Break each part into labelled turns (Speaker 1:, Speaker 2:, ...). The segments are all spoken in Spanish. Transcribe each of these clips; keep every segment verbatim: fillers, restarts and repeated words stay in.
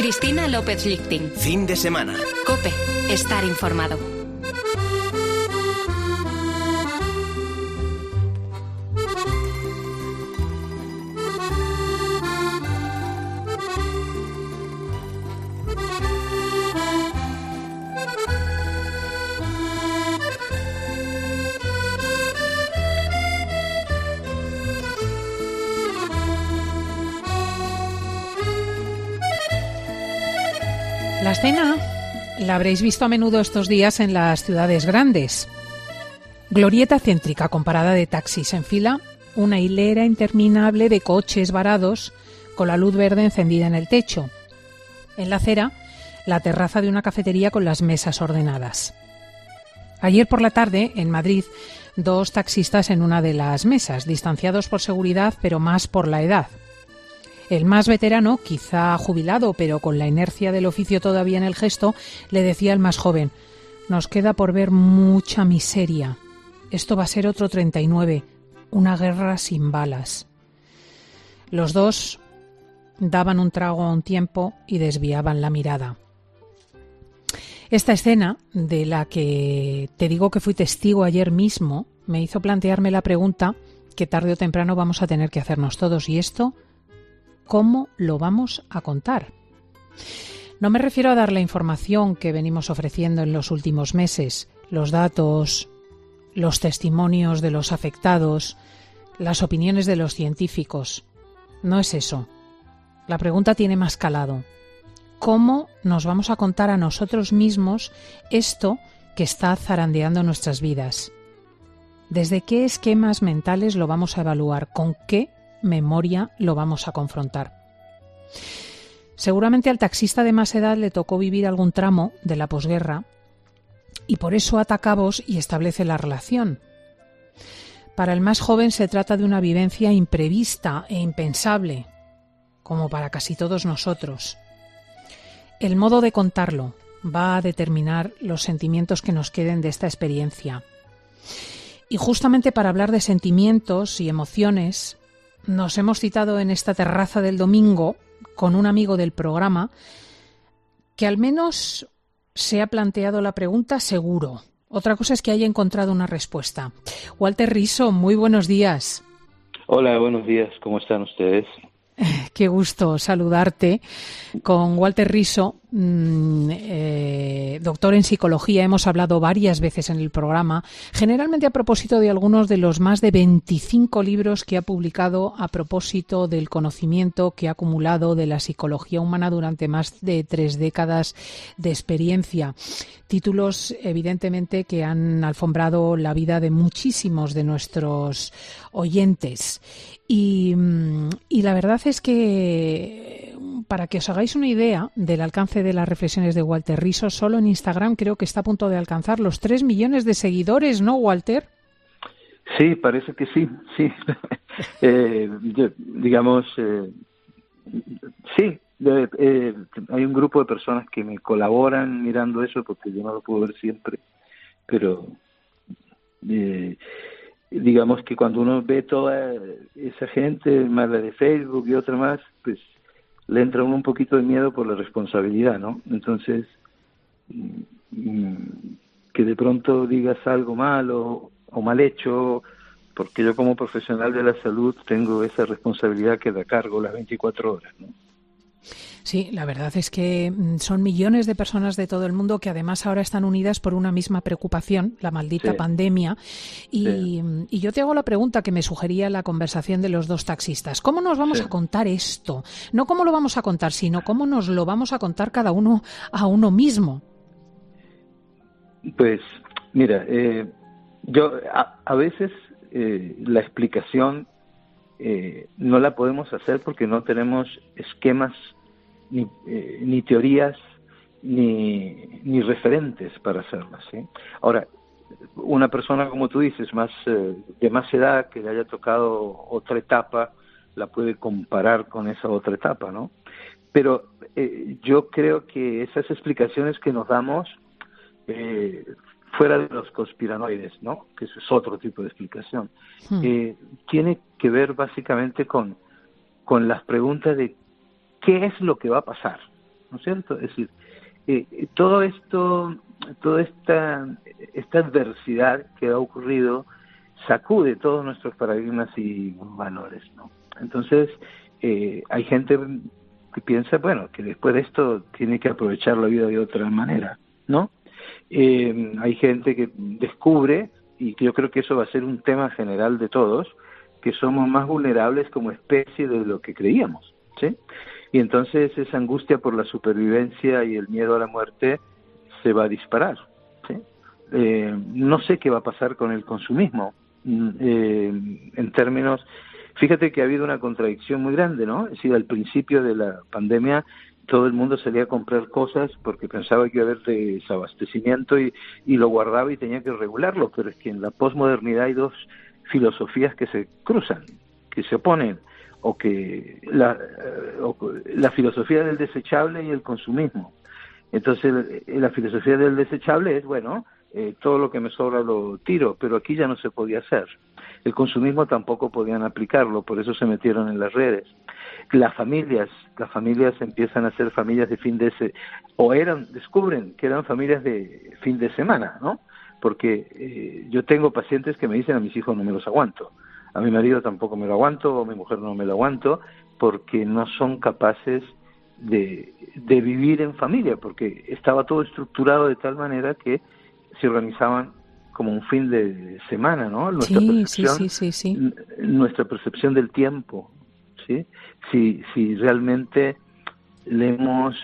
Speaker 1: Cristina López Lichting.
Speaker 2: Fin de semana.
Speaker 1: COPE. Estar informado.
Speaker 3: La escena la habréis visto a menudo estos días en las ciudades grandes. Glorieta céntrica con parada de taxis en fila, una hilera interminable de coches varados con la luz verde encendida en el techo. En la acera, la terraza de una cafetería con las mesas ordenadas. Ayer por la tarde, en Madrid, dos taxistas en una de las mesas, distanciados por seguridad, pero más por la edad. El más veterano, quizá jubilado, pero con la inercia del oficio todavía en el gesto, le decía al más joven: «Nos queda por ver mucha miseria. Esto va a ser otro treinta y nueve, una guerra sin balas». Los dos daban un trago a un tiempo y desviaban la mirada. Esta escena, de la que te digo que fui testigo ayer mismo, me hizo plantearme la pregunta que tarde o temprano vamos a tener que hacernos todos. ¿Y esto cómo lo vamos a contar? No me refiero a dar la información que venimos ofreciendo en los últimos meses, los datos, los testimonios de los afectados, las opiniones de los científicos. No es eso. La pregunta tiene más calado. ¿Cómo nos vamos a contar a nosotros mismos esto que está zarandeando nuestras vidas? ¿Desde qué esquemas mentales lo vamos a evaluar? ¿Con qué memoria lo vamos a confrontar? Seguramente al taxista de más edad le tocó vivir algún tramo de la posguerra y por eso ata cabos y establece la relación. Para el más joven se trata de una vivencia imprevista e impensable, como para casi todos nosotros. El modo de contarlo va a determinar los sentimientos que nos queden de esta experiencia. Y justamente para hablar de sentimientos y emociones, nos hemos citado en esta terraza del domingo con un amigo del programa que al menos se ha planteado la pregunta seguro. Otra cosa es que haya encontrado una respuesta. Walter Riso, muy buenos días.
Speaker 4: Hola, buenos días. ¿Cómo están ustedes?
Speaker 3: Qué gusto saludarte. Con Walter Riso, mmm, eh, doctor en psicología, hemos hablado varias veces en el programa, generalmente a propósito de algunos de los más de veinticinco libros que ha publicado a propósito del conocimiento que ha acumulado de la psicología humana durante más de tres décadas de experiencia. Títulos, evidentemente, que han alfombrado la vida de muchísimos de nuestros oyentes. Y, y la verdad es que, para que os hagáis una idea del alcance de las reflexiones de Walter Riso, solo en Instagram creo que está a punto de alcanzar los tres millones de seguidores, ¿no, Walter?
Speaker 4: Sí, parece que sí, sí. eh, yo, digamos, eh, sí, eh, eh, hay un grupo de personas que me colaboran mirando eso, porque yo no lo puedo ver siempre, pero eh, digamos que cuando uno ve toda esa gente, más la de Facebook y otra más, pues le entra a uno un poquito de miedo por la responsabilidad, ¿no? Entonces, que de pronto digas algo malo o mal hecho, porque yo como profesional de la salud tengo esa responsabilidad que da cargo las veinticuatro horas, ¿no?
Speaker 3: Sí, la verdad es que son millones de personas de todo el mundo que además ahora están unidas por una misma preocupación, la maldita sí. pandemia. Y, sí. y yo te hago la pregunta que me sugería la conversación de los dos taxistas. ¿Cómo nos vamos sí. a contar esto? No cómo lo vamos a contar, sino cómo nos lo vamos a contar cada uno a uno mismo.
Speaker 4: Pues, mira, eh, yo a, a veces eh, la explicación eh, no la podemos hacer porque no tenemos esquemas Ni, eh, ni teorías ni, ni referentes para hacerlas, ¿sí? Ahora, una persona, como tú dices, más eh, de más edad, que le haya tocado otra etapa, la puede comparar con esa otra etapa, ¿no? Pero eh, yo creo que esas explicaciones que nos damos, eh, fuera de los conspiranoides, ¿no?, que eso es otro tipo de explicación, hmm. eh, tiene que ver básicamente con, con las preguntas de ¿qué es lo que va a pasar? ¿no es cierto? Es decir, eh, todo esto, toda esta, esta adversidad que ha ocurrido sacude todos nuestros paradigmas y valores, ¿no? Entonces, eh, hay gente que piensa, bueno, que después de esto tiene que aprovechar la vida de otra manera, ¿no? Eh, hay gente que descubre, y yo creo que eso va a ser un tema general de todos, que somos más vulnerables como especie de lo que creíamos, ¿sí? Y entonces esa angustia por la supervivencia y el miedo a la muerte se va a disparar, ¿sí? Eh, no sé qué va a pasar con el consumismo, eh, en términos... Fíjate que ha habido una contradicción muy grande, ¿no? Es decir, al principio de la pandemia todo el mundo salía a comprar cosas porque pensaba que iba a haber desabastecimiento y, y lo guardaba y tenía que regularlo, pero es que en la posmodernidad hay dos filosofías que se cruzan, que se oponen, o que la, o la filosofía del desechable y el consumismo. Entonces, la filosofía del desechable es, bueno, eh, todo lo que me sobra lo tiro, pero aquí ya no se podía hacer. El consumismo tampoco podían aplicarlo, por eso se metieron en las redes. Las familias, las familias empiezan a ser familias de fin de se o eran, descubren que eran familias de fin de semana, ¿no? Porque eh, yo tengo pacientes que me dicen, a mis hijos no me los aguanto, a mi marido tampoco me lo aguanto, o a mi mujer no me lo aguanto, porque no son capaces de, de vivir en familia, porque estaba todo estructurado de tal manera que se organizaban como un fin de semana, ¿no? Nuestra
Speaker 3: sí,
Speaker 4: percepción,
Speaker 3: sí, sí, sí, sí.
Speaker 4: nuestra percepción del tiempo, ¿sí? Si, si realmente le hemos,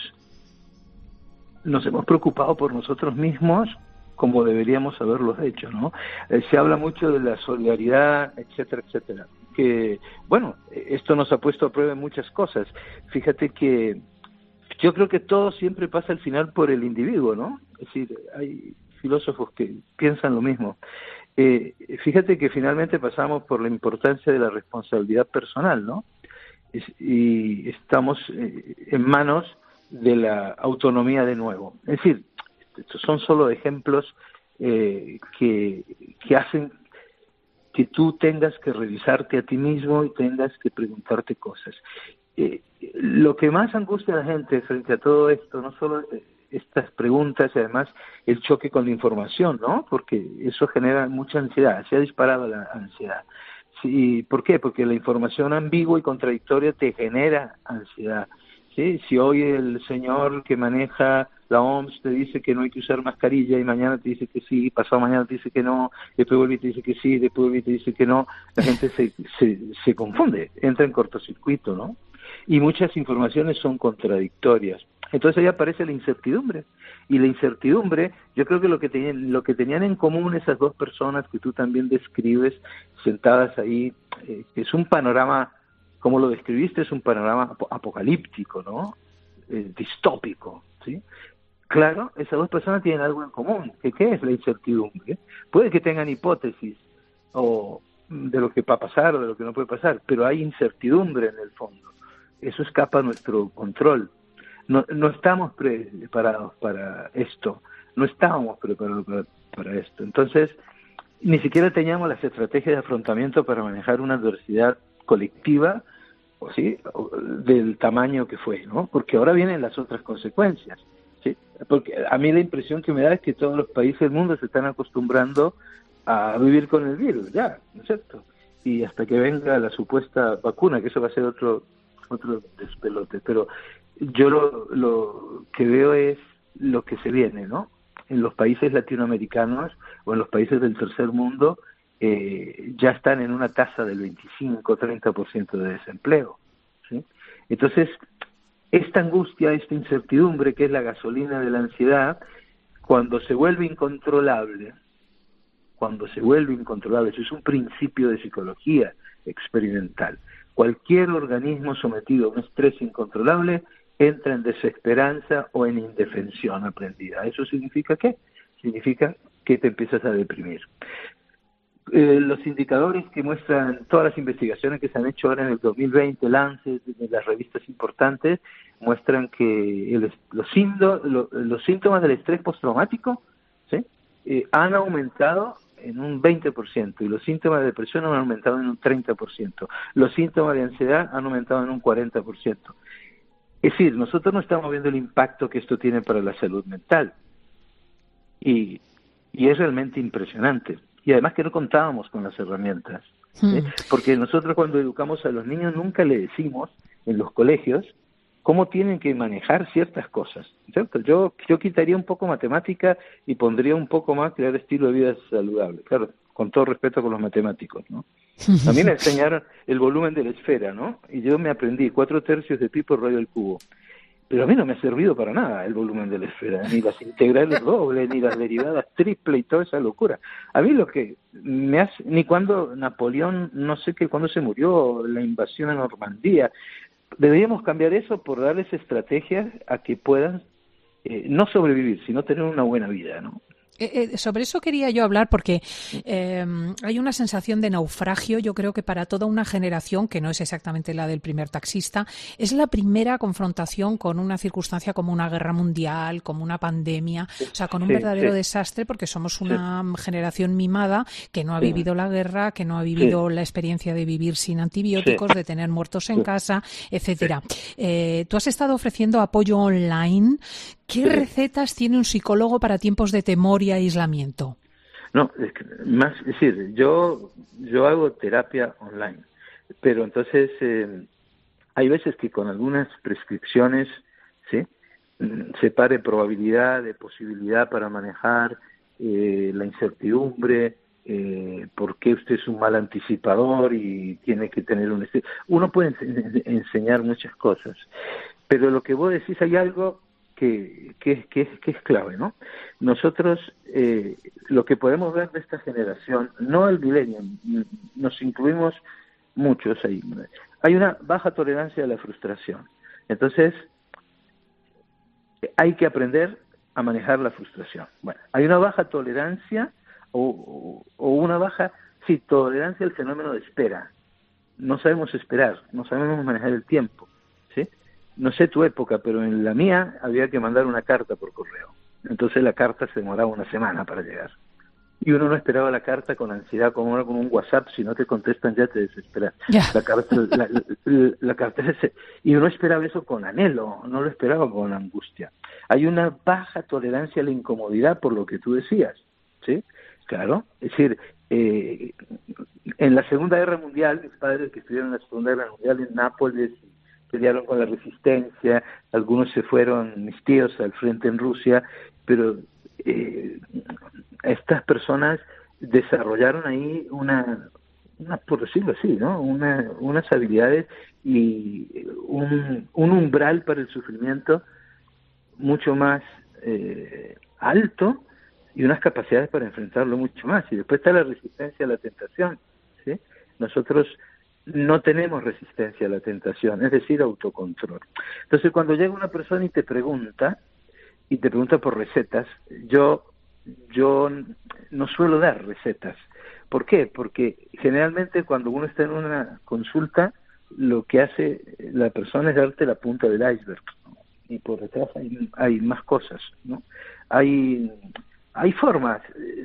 Speaker 4: nos hemos preocupado por nosotros mismos como deberíamos haberlo hecho, ¿no? Eh, se habla mucho de la solidaridad, etcétera, etcétera. Que, bueno, esto nos ha puesto a prueba en muchas cosas. Fíjate que yo creo que todo siempre pasa al final por el individuo, ¿no? Es decir, hay filósofos que piensan lo mismo. Eh, fíjate que finalmente pasamos por la importancia de la responsabilidad personal, ¿no? Es, y estamos eh, en manos de la autonomía de nuevo. Es decir, estos son solo ejemplos eh, que, que hacen que tú tengas que revisarte a ti mismo y tengas que preguntarte cosas. Eh, lo que más angustia a la gente frente a todo esto, no solo estas preguntas y además el choque con la información, ¿no? Porque eso genera mucha ansiedad, se ha disparado la ansiedad. Sí, ¿por qué? Porque la información ambigua y contradictoria te genera ansiedad. ¿Sí? Si hoy el señor que maneja la O M S te dice que no hay que usar mascarilla y mañana te dice que sí, pasado mañana te dice que no, después vuelve y te dice que sí, después vuelve y te dice que no, la gente se, se, se confunde, entra en cortocircuito, ¿no? Y muchas informaciones son contradictorias. Entonces ahí aparece la incertidumbre. Y la incertidumbre, yo creo que lo que tenían, lo que tenían en común esas dos personas que tú también describes, sentadas ahí, eh, es un panorama, como lo describiste, es un panorama apocalíptico, ¿no? Eh, distópico, ¿sí? Claro, esas dos personas tienen algo en común. ¿Qué, qué es la incertidumbre? Puede que tengan hipótesis o de lo que va a pasar o de lo que no puede pasar, pero hay incertidumbre en el fondo. Eso escapa a nuestro control. No, no estamos preparados para esto, no estábamos preparados para, para esto. Entonces, ni siquiera teníamos las estrategias de afrontamiento para manejar una adversidad colectiva, o sí, del tamaño que fue, ¿no? Porque ahora vienen las otras consecuencias, ¿sí? Porque a mí la impresión que me da es que todos los países del mundo se están acostumbrando a vivir con el virus, ya, ¿no es cierto? Y hasta que venga la supuesta vacuna, que eso va a ser otro otro despelote, pero yo lo, lo que veo es lo que se viene, ¿no? En los países latinoamericanos o en los países del tercer mundo eh, ya están en una tasa del veinticinco a treinta por ciento de desempleo, ¿sí? Entonces, esta angustia, esta incertidumbre, que es la gasolina de la ansiedad, cuando se vuelve incontrolable, cuando se vuelve incontrolable, eso es un principio de psicología experimental. Cualquier organismo sometido a un estrés incontrolable entra en desesperanza o en indefensión aprendida. ¿Eso significa qué? Significa que te empiezas a deprimir. Eh, los indicadores que muestran todas las investigaciones que se han hecho ahora en el dos mil veinte, Lancet, en las revistas importantes, muestran que el, los, sindo, lo, los síntomas del estrés postraumático, ¿sí? eh, han aumentado en un veinte por ciento y los síntomas de depresión han aumentado en un treinta por ciento. Los síntomas de ansiedad han aumentado en un cuarenta por ciento. Es decir, nosotros no estamos viendo el impacto que esto tiene para la salud mental. Y, y es realmente impresionante. Y además que no contábamos con las herramientas. ¿eh? Porque nosotros cuando educamos a los niños nunca le decimos en los colegios cómo tienen que manejar ciertas cosas, ¿cierto? Yo, yo quitaría un poco matemática y pondría un poco más crear estilo de vida saludable, claro, con todo respeto con los matemáticos, ¿no? A mí me enseñaron el volumen de la esfera, ¿no? Y yo me aprendí cuatro tercios de pi por radio del cubo. Pero a mí no me ha servido para nada el volumen de la esfera, ni las integrales dobles, ni las derivadas triple y toda esa locura. A mí lo que me hace, ni cuando Napoleón, no sé qué, cuando se murió, la invasión a Normandía, deberíamos cambiar eso por darles estrategias a que puedan eh, no sobrevivir, sino tener una buena vida, ¿no?
Speaker 3: Eh, eh, sobre eso quería yo hablar porque eh, hay una sensación de naufragio, yo creo que para toda una generación, que no es exactamente la del primer taxista, es la primera confrontación con una circunstancia como una guerra mundial, como una pandemia, o sea, con un sí, verdadero sí. desastre, porque somos una sí. generación mimada que no ha sí. vivido la guerra, que no ha vivido sí. la experiencia de vivir sin antibióticos, sí. de tener muertos en sí. casa, etcétera. Sí. Eh, tú has estado ofreciendo apoyo online. ¿Qué sí. recetas tiene un psicólogo para tiempos de temor y aislamiento?
Speaker 4: No, es que más, es decir, yo yo hago terapia online, pero entonces eh, hay veces que con algunas prescripciones, ¿sí? separe probabilidad de posibilidad para manejar eh, la incertidumbre, eh, por qué usted es un mal anticipador y tiene que tener un... Uno puede ens- enseñar muchas cosas, pero lo que vos decís, hay algo que, que, que, que es clave, ¿no? Nosotros, eh, lo que podemos ver de esta generación, no el millennium, nos incluimos muchos ahí, hay una baja tolerancia a la frustración. Entonces, hay que aprender a manejar la frustración. Bueno, hay una baja tolerancia o, o, o una baja, sí, tolerancia al fenómeno de espera. No sabemos esperar, no sabemos manejar el tiempo, ¿sí? No sé tu época, pero en la mía había que mandar una carta por correo. Entonces la carta se demoraba una semana para llegar. Y uno no esperaba la carta con ansiedad, como ahora con un WhatsApp, si no te contestan ya te desesperas. Yeah. La carta, la, la, la carta es, y uno esperaba eso con anhelo, no lo esperaba con angustia. Hay una baja tolerancia a la incomodidad por lo que tú decías, ¿sí? Claro, es decir, eh, en la Segunda Guerra Mundial, mis padres que estudiaron en la Segunda Guerra Mundial en Nápoles, pelearon con la resistencia, algunos se fueron, mis tíos, al frente en Rusia, pero eh, estas personas desarrollaron ahí una, una, por decirlo así, ¿no? Una, unas habilidades y un, un umbral para el sufrimiento mucho más eh, alto y unas capacidades para enfrentarlo mucho más. Y después está la resistencia a la tentación, ¿sí? Nosotros no tenemos resistencia a la tentación, es decir, autocontrol. Entonces, cuando llega una persona y te pregunta, y te pregunta por recetas, yo, yo no suelo dar recetas. ¿Por qué? Porque generalmente cuando uno está en una consulta, lo que hace la persona es darte la punta del iceberg, ¿no? Y por detrás hay, hay más cosas, ¿no? Hay, hay formas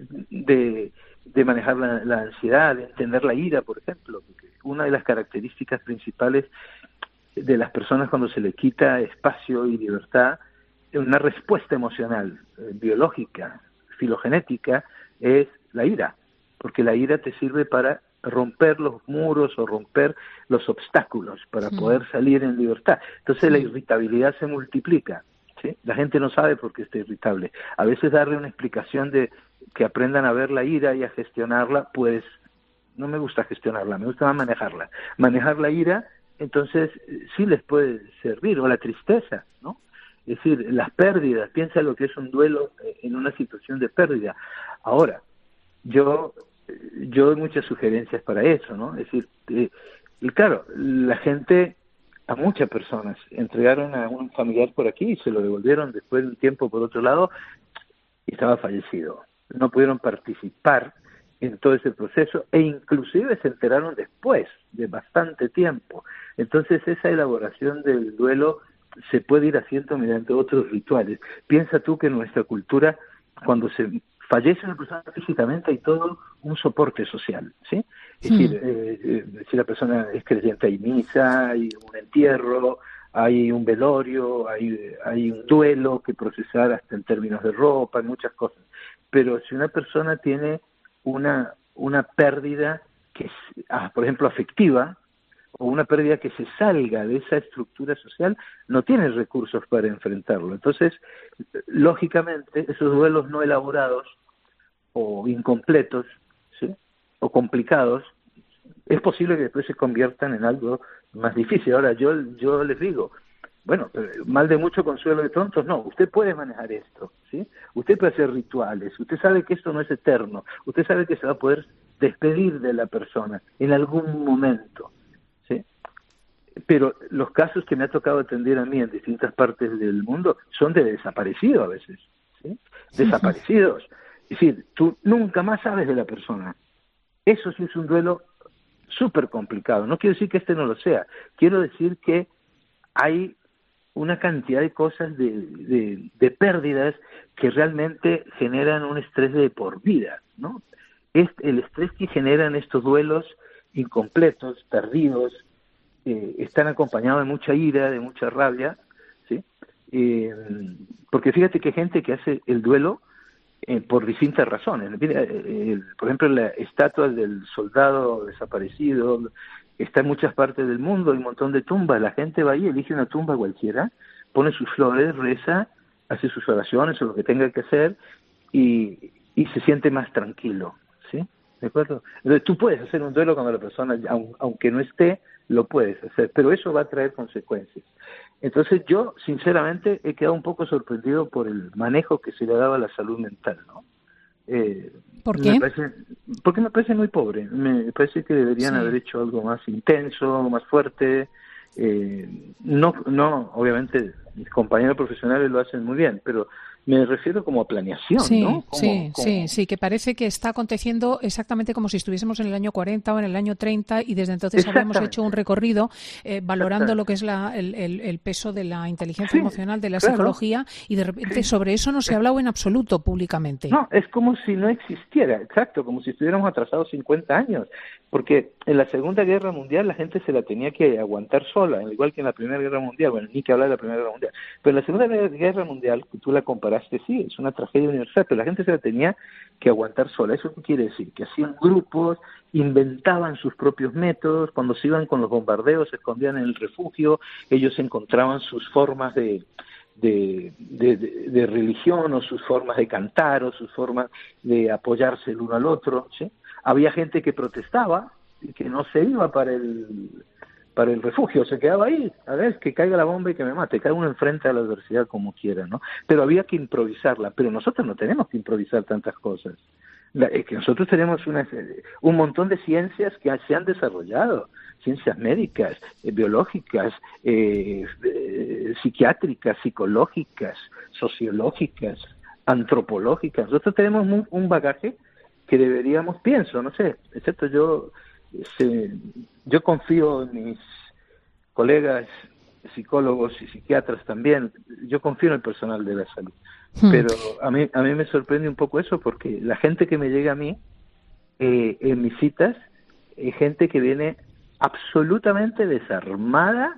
Speaker 4: de, de manejar la, la ansiedad, de entender la ira, por ejemplo. Porque una de las características principales de las personas cuando se le quita espacio y libertad, una respuesta emocional, eh, biológica, filogenética, es la ira, porque la ira te sirve para romper los muros o romper los obstáculos para sí. poder salir en libertad. Entonces sí. la irritabilidad se multiplica, ¿sí? La gente no sabe por qué está irritable. A veces darle una explicación de que aprendan a ver la ira y a gestionarla, pues no me gusta gestionarla, me gusta más manejarla. Manejar la ira, entonces sí les puede servir, o la tristeza, ¿no? Es decir, las pérdidas, piensa lo que es un duelo en una situación de pérdida. Ahora, yo yo doy muchas sugerencias para eso, ¿no? Es decir, eh, y claro, la gente, a muchas personas, entregaron a un familiar por aquí y se lo devolvieron después de un tiempo por otro lado y estaba fallecido. No pudieron participar en todo ese proceso e inclusive se enteraron después de bastante tiempo. Entonces esa elaboración del duelo se puede ir haciendo mediante otros rituales. Piensa tú que en nuestra cultura, cuando se fallece una persona físicamente, hay todo un soporte social, ¿sí? Es sí. decir, eh, eh, si la persona es creyente, hay misa, hay un entierro, hay un velorio, hay, hay un duelo que procesar hasta en términos de ropa, hay muchas cosas. Pero si una persona tiene una, una pérdida que es, ah, por ejemplo, afectiva, o una pérdida que se salga de esa estructura social, no tiene recursos para enfrentarlo. Entonces, lógicamente, esos duelos no elaborados o incompletos, ¿sí?, o complicados, es posible que después se conviertan en algo más difícil. Ahora, yo, yo les digo, bueno, mal de mucho consuelo de tontos, no, usted puede manejar esto, ¿sí? Usted puede hacer rituales, usted sabe que esto no es eterno, usted sabe que se va a poder despedir de la persona en algún momento, ¿sí? Pero los casos que me ha tocado atender a mí en distintas partes del mundo son de desaparecidos a veces, ¿sí? Desaparecidos. Es decir, tú nunca más sabes de la persona. Eso sí es un duelo súper complicado. No quiero decir que este no lo sea. Quiero decir que hay una cantidad de cosas, de, de, de pérdidas que realmente generan un estrés de por vida, ¿no? Es el estrés que generan estos duelos incompletos, perdidos, eh, están acompañados de mucha ira, de mucha rabia, ¿sí? Eh, porque fíjate que hay gente que hace el duelo eh, por distintas razones. Mira, eh, por ejemplo, la estatua del soldado desaparecido está en muchas partes del mundo, hay un montón de tumbas, la gente va ahí, elige una tumba cualquiera, pone sus flores, reza, hace sus oraciones o lo que tenga que hacer y, y se siente más tranquilo, ¿sí? ¿De acuerdo? Entonces tú puedes hacer un duelo cuando la persona, aunque no esté, lo puedes hacer, pero eso va a traer consecuencias. Entonces yo, sinceramente, he quedado un poco sorprendido por el manejo que se le ha dado a la salud mental, ¿no? Eh,
Speaker 3: ¿Por qué?
Speaker 4: Me parece, porque me parece muy pobre. Me parece que deberían sí. haber hecho algo más intenso, más fuerte. Eh, no, no, obviamente mis compañeros profesionales lo hacen muy bien, pero me refiero como a planeación,
Speaker 3: sí,
Speaker 4: ¿no? Como,
Speaker 3: sí,
Speaker 4: como...
Speaker 3: sí, sí, que parece que está aconteciendo exactamente como si estuviésemos en el año cuarenta o en el año treinta y desde entonces habíamos hecho un recorrido eh, valorando lo que es la, el, el, el peso de la inteligencia sí, emocional, de la claro. psicología y de repente sí. sobre eso no se ha hablado en absoluto públicamente.
Speaker 4: No, es como si no existiera, exacto, como si estuviéramos atrasados cincuenta años, porque en la Segunda Guerra Mundial la gente se la tenía que aguantar sola, igual que en la Primera Guerra Mundial, bueno, ni que hablar de la Primera Guerra Mundial, pero en la Segunda Guerra Mundial, que tú la comparaste, sí, es una tragedia universal, pero la gente se la tenía que aguantar sola. ¿Eso qué quiere decir? Que hacían grupos, inventaban sus propios métodos, cuando se iban con los bombardeos se escondían en el refugio, ellos encontraban sus formas de... De, de, de, de religión o sus formas de cantar o sus formas de apoyarse el uno al otro, ¿sí? Había gente que protestaba y que no se iba para el para el refugio, se quedaba ahí, a ver, que caiga la bomba y que me mate, cada uno enfrenta a la adversidad como quiera, ¿no? Pero había que improvisarla, pero nosotros no tenemos que improvisar tantas cosas. La, es que nosotros tenemos una, un montón de ciencias que se han desarrollado, ciencias médicas, eh, biológicas, eh, eh, psiquiátricas, psicológicas, sociológicas, antropológicas. Nosotros tenemos un, un bagaje que deberíamos, pienso, no sé, excepto yo, se, yo confío en mis colegas psicólogos y psiquiatras también, yo confío en el personal de la salud. Hmm. Pero a mí a mí me sorprende un poco eso, porque la gente que me llega a mí eh, en mis citas es gente que viene absolutamente desarmada,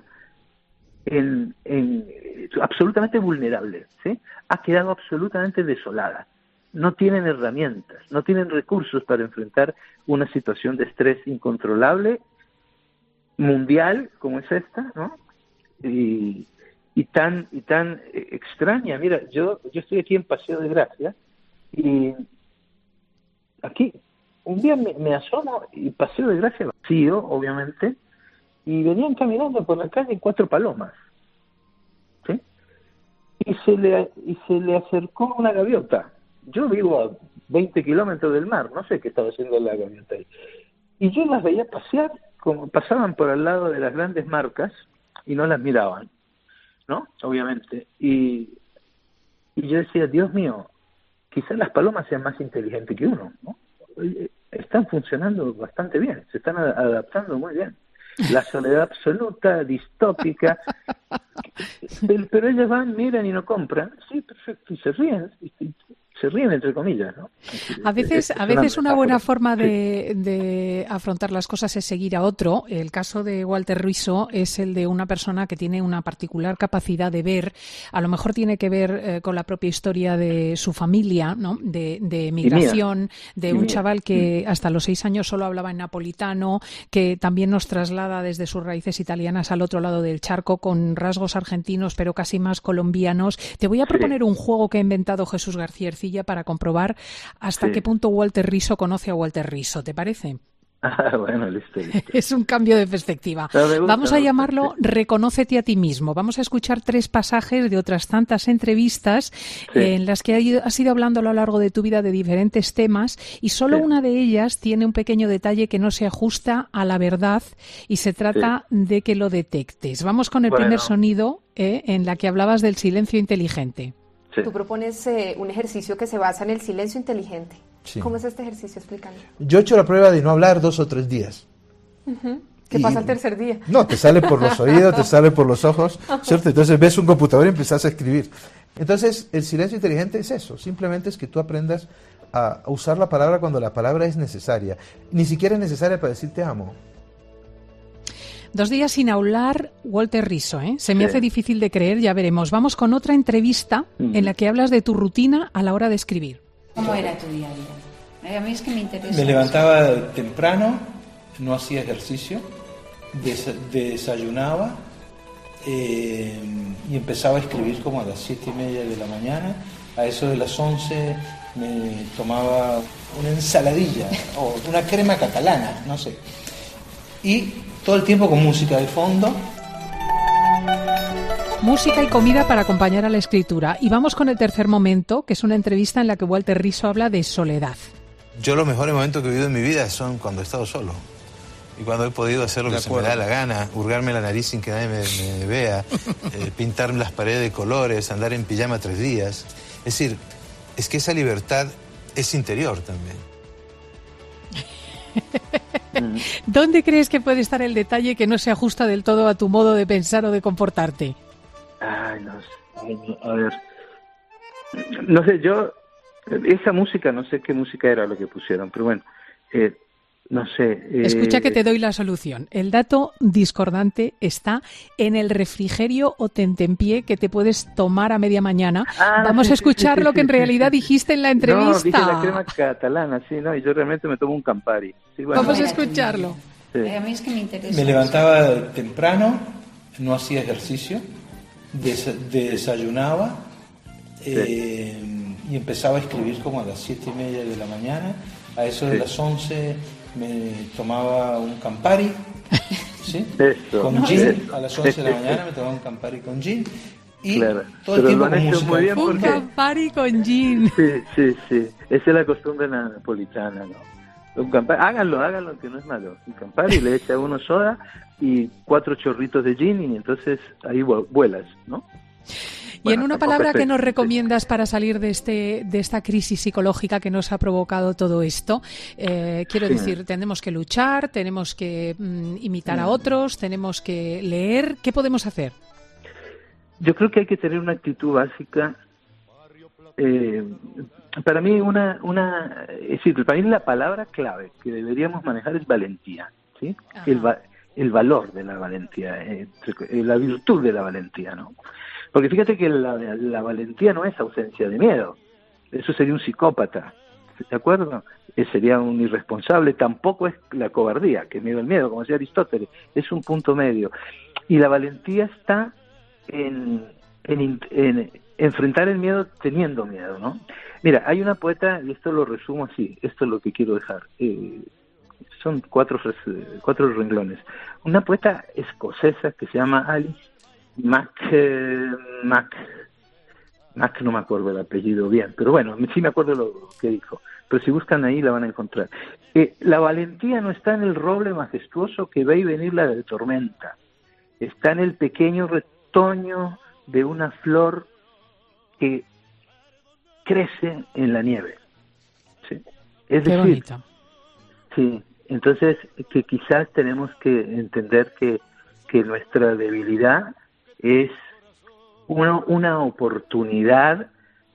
Speaker 4: en, en absolutamente vulnerable, ¿sí? Ha quedado absolutamente desolada. No tienen herramientas, no tienen recursos para enfrentar una situación de estrés incontrolable, mundial como es esta, ¿no? Y, y tan y tan extraña. Mira, yo yo estoy aquí en Paseo de Gracia y aquí un día me, me asomo y Paseo de Gracia vacío, obviamente, y venían caminando por la calle cuatro palomas, ¿sí? Y se le y se le acercó una gaviota. Yo vivo a veinte kilómetros del mar, no sé qué estaba haciendo la gaviota ahí. Y yo las veía pasear, como pasaban por al lado de las grandes marcas y no las miraban, ¿no? Obviamente. Y, y yo decía, Dios mío, quizás las palomas sean más inteligentes que uno, ¿no? Están funcionando bastante bien, se están adaptando muy bien. La soledad absoluta, distópica, pero, pero ellas van, miran y no compran, sí, perfecto, y se ríen, y, y se ríen entre comillas, ¿no?
Speaker 3: A veces, a veces una buena forma de, de afrontar las cosas es seguir a otro. El caso de Walter Riso es el de una persona que tiene una particular capacidad de ver. A lo mejor tiene que ver eh, con la propia historia de su familia, ¿no? De, de migración, de un chaval que hasta los seis años solo hablaba en napolitano, que también nos traslada desde sus raíces italianas al otro lado del charco con rasgos argentinos, pero casi más colombianos. Te voy a proponer sí. un juego que ha inventado Jesús García Ercilla para comprobar hasta sí. qué punto Walter Riso conoce a Walter Riso, ¿te parece?
Speaker 4: Ah, bueno, listo, listo.
Speaker 3: Es un cambio de perspectiva. Gusta, Vamos a llamarlo sí. Reconócete a ti mismo. Vamos a escuchar tres pasajes de otras tantas entrevistas sí. en las que has ido hablando a lo largo de tu vida de diferentes temas y solo sí. una de ellas tiene un pequeño detalle que no se ajusta a la verdad y se trata sí. de que lo detectes. Vamos con el bueno. primer sonido eh, en la que hablabas del silencio inteligente.
Speaker 2: Sí. Tú propones eh, un ejercicio que se basa en el silencio inteligente. Sí. ¿Cómo es este ejercicio? Explícame.
Speaker 5: Yo he hecho la prueba de no hablar dos o tres días.
Speaker 2: Uh-huh. ¿Qué y, pasa el tercer día?
Speaker 5: No, te sale por los oídos, te sale por los ojos, ¿cierto? Entonces ves un computador y empiezas a escribir. Entonces el silencio inteligente es eso, simplemente es que tú aprendas a, a usar la palabra cuando la palabra es necesaria. Ni siquiera es necesaria para decir te amo.
Speaker 3: Dos días sin hablar, Walter Riso, ¿eh? Se me sí. hace difícil de creer, ya veremos. Vamos con otra entrevista mm. en la que hablas de tu rutina a la hora de escribir.
Speaker 6: ¿Cómo era tu día a día? A mí es que me interesa.
Speaker 7: Me levantaba eso. temprano, no hacía ejercicio, des- desayunaba eh, y empezaba a escribir como a las siete y media de la mañana. A eso de las once me tomaba una ensaladilla o una crema catalana, no sé. Y todo el tiempo con música de fondo.
Speaker 3: Música y comida para acompañar a la escritura. Y vamos con el tercer momento, que es una entrevista en la que Walter Riso habla de soledad.
Speaker 8: Yo los mejores momentos que he vivido en mi vida son cuando he estado solo. Y cuando he podido hacer lo que se me da la gana, hurgarme la nariz sin que nadie me, me vea, eh, pintar las paredes de colores, andar en pijama tres días. Es decir, es que esa libertad es interior también.
Speaker 3: ¿Dónde crees que puede estar el detalle que no se ajusta del todo a tu modo de pensar o de comportarte?
Speaker 4: Ay, no sé. A ver. No sé, yo... Esa música, no sé qué música era lo que pusieron, pero bueno, eh, no sé. Eh,
Speaker 3: Escucha que te doy la solución. El dato discordante está en el refrigerio o tentempié que te puedes tomar a media mañana. Ah, Vamos sí, a escuchar sí, sí, lo que en realidad sí, sí. dijiste en la entrevista.
Speaker 4: No, dije la crema catalana, sí, no, y yo realmente me tomo un Campari. Sí, bueno.
Speaker 3: Vamos a escucharlo.
Speaker 6: Sí. A mí es que me interesa.
Speaker 7: Me levantaba temprano, no hacía ejercicio, des- desayunaba sí. eh, y empezaba a escribir como a las siete y media de la mañana. A eso de sí. las once me tomaba un Campari, ¿sí?
Speaker 4: Eso,
Speaker 7: con gin. Eso. A las once de la mañana me tomaba un Campari con gin. Y
Speaker 4: claro.
Speaker 7: todo el
Speaker 4: Pero
Speaker 7: tiempo
Speaker 4: lo han
Speaker 7: con
Speaker 4: hecho
Speaker 7: música.
Speaker 4: Muy bien
Speaker 3: un
Speaker 4: porque...
Speaker 3: Campari con gin.
Speaker 4: Sí, sí, sí. Esa es la costumbre napolitana, ¿no? Un Campari, háganlo, háganlo, que no es malo. Un Campari, le echa uno soda y cuatro chorritos de gin y entonces ahí vuelas, ¿no?
Speaker 3: Y bueno, en una palabra que nos recomiendas para salir de este de esta crisis psicológica que nos ha provocado todo esto, eh, quiero sí. decir, tenemos que luchar, tenemos que mm, imitar a otros, tenemos que leer. ¿Qué podemos hacer?
Speaker 4: Yo creo que hay que tener una actitud básica. Eh, para mí, una, una, es decir, para mí la palabra clave que deberíamos manejar es valentía, ¿sí? El, va, el valor de la valentía, eh, la virtud de la valentía, ¿no? Porque fíjate que la, la valentía no es ausencia de miedo. Eso sería un psicópata, ¿de acuerdo? Eh, sería un irresponsable. Tampoco es la cobardía, que miedo al miedo, como decía Aristóteles. Es un punto medio. Y la valentía está en, en, en enfrentar el miedo teniendo miedo, ¿no? Mira, hay una poeta, y esto lo resumo así, esto es lo que quiero dejar. Eh, son cuatro, cuatro renglones. Una poeta escocesa que se llama Alice Mac, eh, Mac, Mac, no me acuerdo el apellido bien, pero bueno, sí me acuerdo lo que dijo, pero si buscan ahí la van a encontrar. Eh, la valentía no está en el roble majestuoso que ve y venir la de tormenta, está en el pequeño retoño de una flor que crece en la nieve, ¿sí? Es
Speaker 3: Qué
Speaker 4: decir,
Speaker 3: bonito.
Speaker 4: Sí, entonces que quizás tenemos que entender que, que nuestra debilidad es una, una oportunidad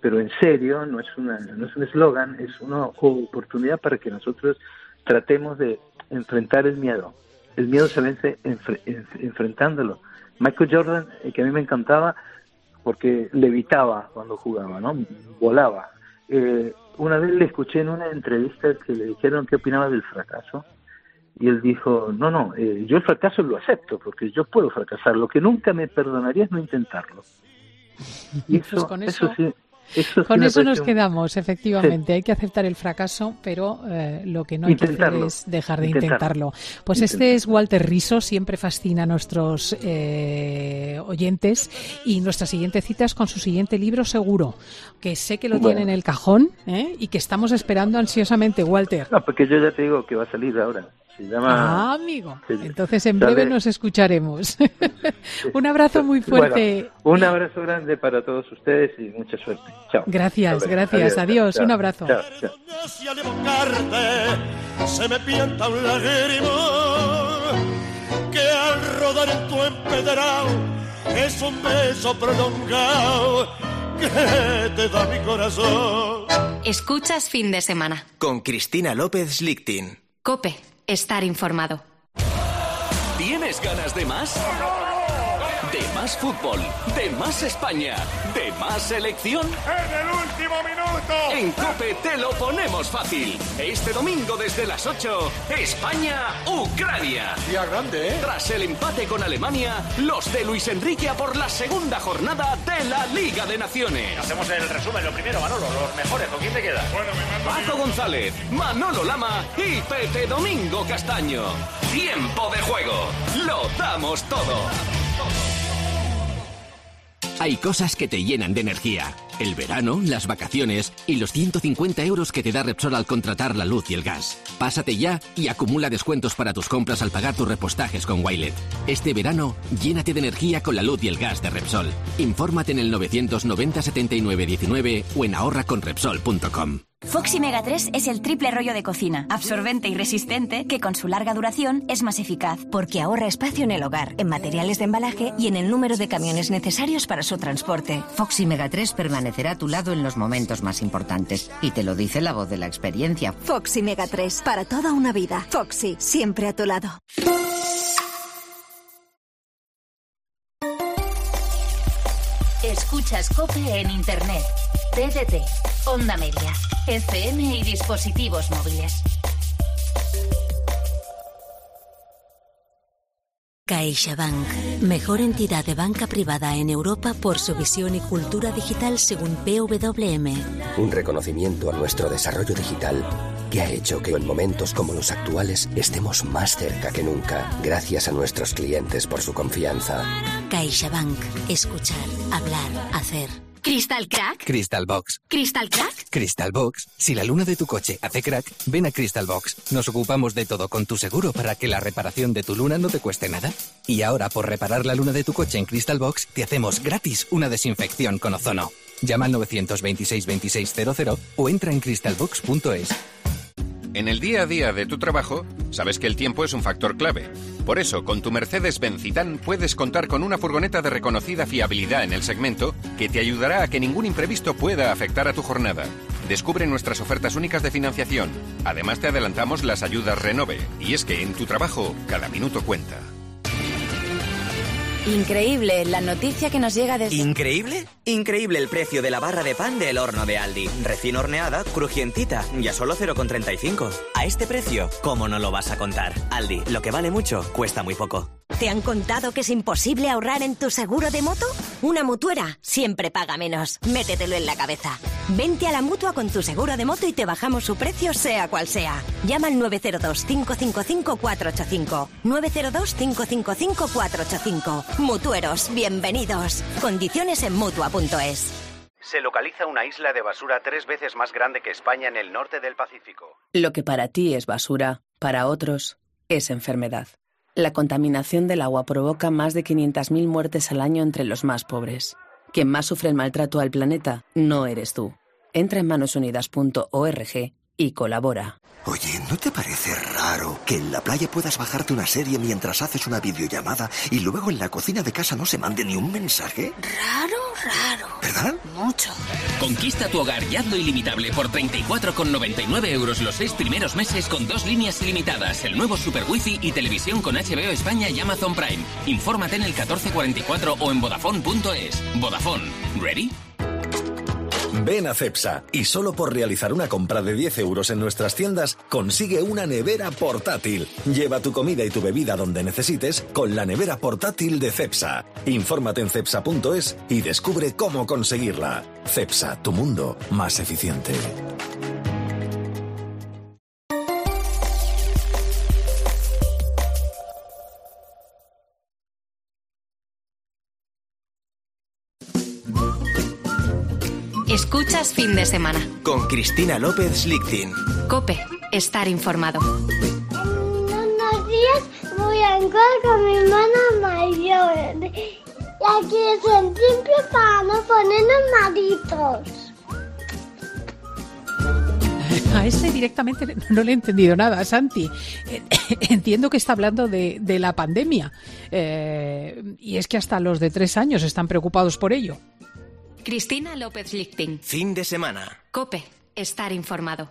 Speaker 4: pero en serio, no es una no es un eslogan, es una oportunidad para que nosotros tratemos de enfrentar el miedo. El miedo se vence enfre- enfrentándolo. Michael Jordan, eh, que a mí me encantaba, porque levitaba cuando jugaba, ¿no? Volaba. Eh, una vez le escuché en una entrevista que le dijeron qué opinaba del fracaso, y él dijo, no, no, eh, yo el fracaso lo acepto, porque yo puedo fracasar, lo que nunca me perdonaría es no intentarlo. Y eso,
Speaker 3: pues con eso,
Speaker 4: eso sí, eso
Speaker 3: con
Speaker 4: sí
Speaker 3: eso nos
Speaker 4: un...
Speaker 3: quedamos, efectivamente.
Speaker 4: Sí.
Speaker 3: Hay que aceptar el fracaso, pero eh, lo que no hay
Speaker 4: intentarlo.
Speaker 3: que hacer es dejar de
Speaker 4: intentarlo.
Speaker 3: intentarlo. Pues
Speaker 4: intentarlo.
Speaker 3: Este es Walter Riso, siempre fascina a nuestros eh, oyentes, y nuestra siguiente cita es con su siguiente libro, seguro, que sé que lo
Speaker 4: Bueno.
Speaker 3: tiene en el cajón, ¿eh? Y que estamos esperando ansiosamente, Walter.
Speaker 4: No, porque yo ya te digo que va a salir ahora. Se llama...
Speaker 3: Ah, amigo.
Speaker 4: Sí.
Speaker 3: Entonces en breve
Speaker 4: Dale.
Speaker 3: nos escucharemos. Un abrazo muy fuerte.
Speaker 4: Bueno, un abrazo grande para todos ustedes y mucha suerte. Chao.
Speaker 3: Gracias, gracias. Adiós.
Speaker 4: Chao.
Speaker 3: Un abrazo.
Speaker 4: Chao, chao.
Speaker 9: Y al evocarte se me pianta un lágrima que al rodar en tu empedrado es un beso prolongado que te da mi corazón.
Speaker 1: Escuchas Fin de Semana.
Speaker 10: Con Cristina López Schlichting.
Speaker 1: COPE. Estar informado.
Speaker 11: ¿Tienes ganas de más? De más fútbol, de más España, de más selección.
Speaker 9: ¡En el último minuto!
Speaker 11: En COPE te lo ponemos fácil. Este domingo desde las ocho, España-Ucrania.
Speaker 9: Día grande, ¿eh?
Speaker 11: Tras el empate con Alemania, los de Luis Enrique a por la segunda jornada de la Liga de Naciones.
Speaker 12: Hacemos el resumen, lo primero, Manolo, los mejores. ¿Con quién te queda?
Speaker 9: Bueno, me mando
Speaker 11: Paco González, Manolo Lama y Pepe Domingo Castaño. Tiempo de juego. Lo damos todo.
Speaker 13: Hay cosas que te llenan de energía. El verano, las vacaciones y los ciento cincuenta euros que te da Repsol al contratar la luz y el gas. Pásate ya y acumula descuentos para tus compras al pagar tus repostajes con Wilet. Este verano, llénate de energía con la luz y el gas de Repsol. Infórmate en el novecientos noventa setenta y nueve diecinueve o en ahorra con repsol punto com.
Speaker 14: Foxy Mega tres es el triple rollo de cocina, absorbente y resistente, que con su larga duración es más eficaz, porque ahorra espacio en el hogar, en materiales de embalaje y en el número de camiones necesarios para su transporte.
Speaker 15: Foxy Mega tres permanecerá a tu lado en los momentos más importantes, y te lo dice la voz de la experiencia.
Speaker 16: Foxy Mega tres, para toda una vida. Foxy, siempre a tu lado.
Speaker 17: Escuchas COPE en Internet, T D T, Onda Media, F M y dispositivos móviles.
Speaker 18: CaixaBank, mejor entidad de banca privada en Europa por su visión y cultura digital según P W M.
Speaker 19: Un reconocimiento a nuestro desarrollo digital que ha hecho que en momentos como los actuales estemos más cerca que nunca, gracias a nuestros clientes por su confianza.
Speaker 18: CaixaBank, escuchar, hablar, hacer.
Speaker 17: ¿Crystal Crack?
Speaker 20: Crystal Box.
Speaker 17: ¿Crystal Crack?
Speaker 20: Crystal Box. Si la luna de tu coche hace crack, ven a Crystal Box. Nos ocupamos de todo con tu seguro para que la reparación de tu luna no te cueste nada. Y ahora, por reparar la luna de tu coche en Crystal Box, te hacemos gratis una desinfección con ozono. Llama al novecientos veintiséis veintiséis cero cero o entra en crystal box punto es.
Speaker 21: En el día a día de tu trabajo, sabes que el tiempo es un factor clave. Por eso, con tu Mercedes-Benz Citan puedes contar con una furgoneta de reconocida fiabilidad en el segmento que te ayudará a que ningún imprevisto pueda afectar a tu jornada. Descubre nuestras ofertas únicas de financiación. Además, te adelantamos las ayudas Renove. Y es que en tu trabajo, cada minuto cuenta.
Speaker 22: Increíble, la noticia que nos llega desde...
Speaker 10: ¿Increíble? Increíble el precio de la barra de pan del horno de Aldi. Recién horneada, crujientita, y a solo cero coma treinta y cinco. A este precio, ¿cómo no lo vas a contar? Aldi, lo que vale mucho, cuesta muy poco.
Speaker 22: ¿Te han contado que es imposible ahorrar en tu seguro de moto? Una mutuera siempre paga menos. Métetelo en la cabeza. Vente a la Mutua con tu seguro de moto y te bajamos su precio sea cual sea. Llama al nueve cero dos, cinco cinco cinco, cuatro ocho cinco. nueve cero dos, cinco cinco cinco, cuatro ocho cinco. Mutueros, bienvenidos. Condiciones en Mutua punto es.
Speaker 23: Se localiza una isla de basura tres veces más grande que España en el norte del Pacífico.
Speaker 24: Lo que para ti es basura, para otros es enfermedad. La contaminación del agua provoca más de quinientas mil muertes al año entre los más pobres. Quien más sufre el maltrato al planeta no eres tú. Entra en manos unidas punto org y colabora.
Speaker 2: Oye, ¿no te parece raro que en la playa puedas bajarte una serie mientras haces una videollamada y luego en la cocina de casa no se mande ni un mensaje?
Speaker 5: Raro, raro.
Speaker 2: ¿Verdad?
Speaker 5: Mucho.
Speaker 13: Conquista tu hogar y hazlo ilimitable por treinta y cuatro con noventa y nueve euros los seis primeros meses con dos líneas ilimitadas, el nuevo Super Wifi y televisión con H B O España y Amazon Prime. Infórmate en el catorce cuarenta y cuatro o en Vodafone punto es. Vodafone. ¿Ready?
Speaker 6: Ven a Cepsa y solo por realizar una compra de diez euros en nuestras tiendas consigue una nevera portátil. Lleva tu comida y tu bebida donde necesites con la nevera portátil de Cepsa. Infórmate en cepsa punto es y descubre cómo conseguirla. Cepsa, tu mundo más eficiente.
Speaker 1: Escuchas Fin de Semana.
Speaker 10: Con Cristina López Lichting.
Speaker 1: COPE. Estar informado.
Speaker 8: En unos días voy a entrar con mi hermana mayor. Y aquí es el limpio para no ponernos malitos.
Speaker 3: A ese directamente no le he entendido nada, Santi. Entiendo que está hablando de, de la pandemia. Eh, y es que hasta los de tres años están preocupados por ello.
Speaker 1: Cristina López Lichting.
Speaker 10: Fin de semana.
Speaker 1: COPE. Estar informado.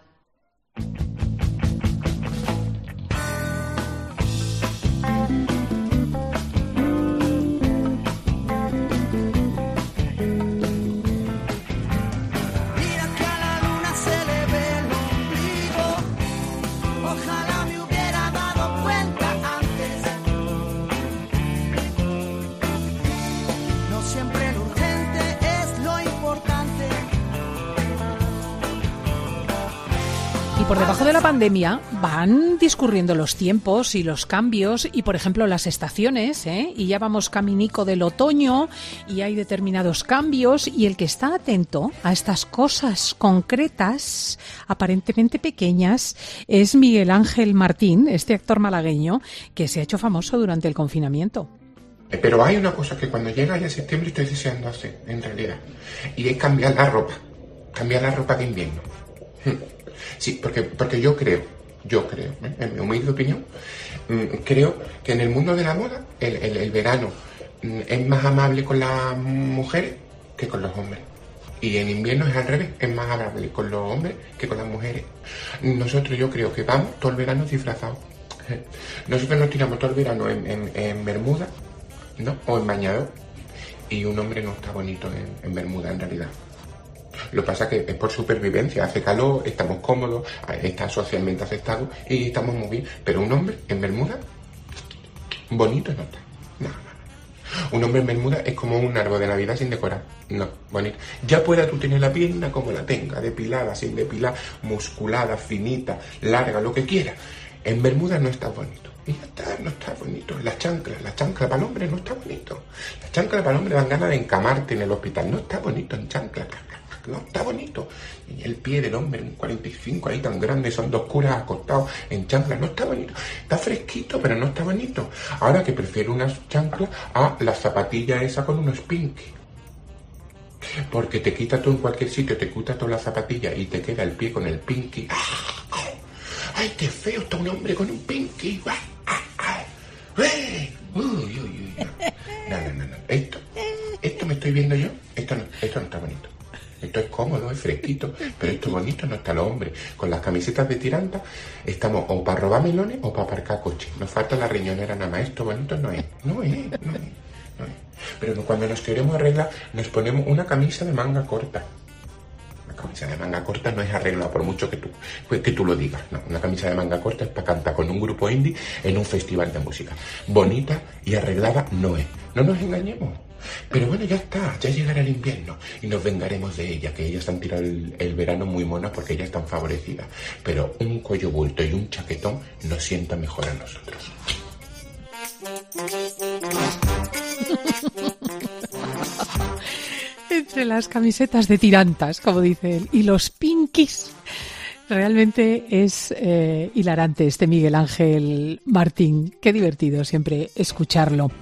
Speaker 3: Por debajo de la pandemia van discurriendo los tiempos y los cambios y, por ejemplo, las estaciones, ¿eh? Y ya vamos caminico del otoño y hay determinados cambios y el que está atento a estas cosas concretas, aparentemente pequeñas, es Miguel Ángel Martín, este actor malagueño que se ha hecho famoso durante el confinamiento.
Speaker 25: Pero hay una cosa que cuando llega ya septiembre estoy deseando hacer, en realidad, y es cambiar la ropa, cambiar la ropa de invierno. Sí, porque, porque yo creo, yo creo, ¿eh? en mi humilde opinión, mmm, creo que en el mundo de la moda el, el, el verano mmm, es más amable con las mujeres que con los hombres. Y en invierno es al revés, es más amable con los hombres que con las mujeres. Nosotros yo creo que vamos todo el verano disfrazados. Nosotros nos tiramos todo el verano en, en, en bermuda, ¿no? O en bañador. Y un hombre no está bonito en, en bermuda en realidad. Lo que pasa es que es por supervivencia, hace calor, estamos cómodos, está socialmente aceptado y estamos muy bien. Pero un hombre en bermuda, bonito no está. No, no, no. Un hombre en bermuda es como un árbol de Navidad sin decorar. No, bonito. Ya pueda tú tener la pierna como la tenga, depilada, sin depilar, musculada, finita, larga, lo que quiera. En bermuda no está bonito. Y ya está, no está bonito. Las chanclas, las chanclas para el hombre no está bonito. Las chanclas para el hombre dan ganas de encamarte en el hospital. No está bonito en chanclas. No, está bonito. Y el pie del hombre, un cuarenta y cinco ahí tan grande, son dos curas acostados en chanclas. No está bonito. Está fresquito, pero no está bonito. Ahora que prefiero unas chanclas a la zapatilla esa con unos pinky. Porque te quita tú en cualquier sitio, te quita toda la zapatilla y te queda el pie con el pinky. ¡Ay, qué feo está un hombre con un pinky! ¡Uy, uy, uy! No, no, no, no. Esto, esto me estoy viendo yo. Esto no, esto no está bonito. Esto es cómodo, es fresquito, pero esto bonito no está los hombres. Con las camisetas de tiranta estamos o para robar melones o para aparcar coches. Nos falta la riñonera nada más. Esto bonito no es, no es, no es, no es. Pero cuando nos queremos arreglar nos ponemos una camisa de manga corta. Una camisa de manga corta no es arreglada por mucho que tú, que tú lo digas. No, una camisa de manga corta es para cantar con un grupo indie en un festival de música. Bonita y arreglada no es. No nos engañemos. Pero bueno, ya está, ya llegará el invierno y nos vengaremos de ella, que ellas han tirado el, el verano muy monas porque ellas están favorecidas. Pero un cuello bulto y un chaquetón nos sienta mejor a nosotros.
Speaker 3: Entre las camisetas de tirantas, como dice él, y los pinkies. Realmente es eh, hilarante este Miguel Ángel Martín. Qué divertido siempre escucharlo.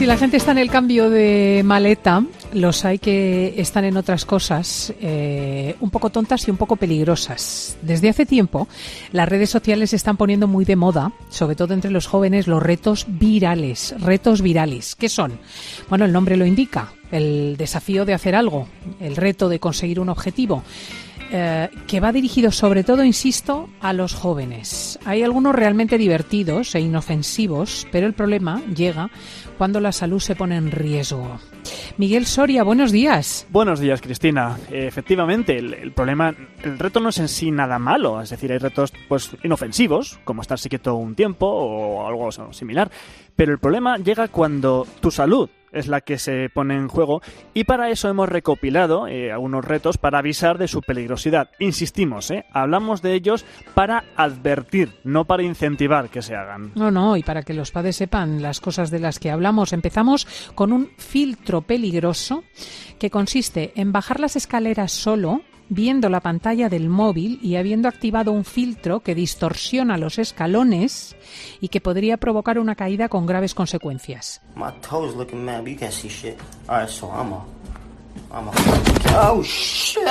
Speaker 3: Si la gente está en el cambio de maleta, los hay que están en otras cosas eh, un poco tontas y un poco peligrosas. Desde hace tiempo, las redes sociales se están poniendo muy de moda, sobre todo entre los jóvenes, los retos virales. Retos virales, ¿qué son? Bueno, el nombre lo indica, el desafío de hacer algo, el reto de conseguir un objetivo. Eh, que va dirigido sobre todo, insisto, a los jóvenes. Hay algunos realmente divertidos e inofensivos, pero el problema llega cuando la salud se pone en riesgo. Miguel Soria, buenos días.
Speaker 4: Buenos días, Cristina. Eh, efectivamente, el, el problema, el reto no es en sí nada malo, es decir, hay retos pues inofensivos, como estarse quieto un tiempo o algo similar, pero el problema llega cuando tu salud es la que se pone en juego, y para eso hemos recopilado eh, algunos retos para avisar de su peligrosidad. Insistimos, ¿eh? hablamos de ellos para advertir, no para incentivar que se hagan.
Speaker 3: No, no, y para que los padres sepan las cosas de las que hablamos, empezamos con un filtro peligroso que consiste en bajar las escaleras solo, viendo la pantalla del móvil y habiendo activado un filtro que distorsiona los escalones y que podría provocar una caída con graves consecuencias.
Speaker 5: My toes looking mad, but you can't see shit. All right, so I'm a, I'm a... Oh, shit.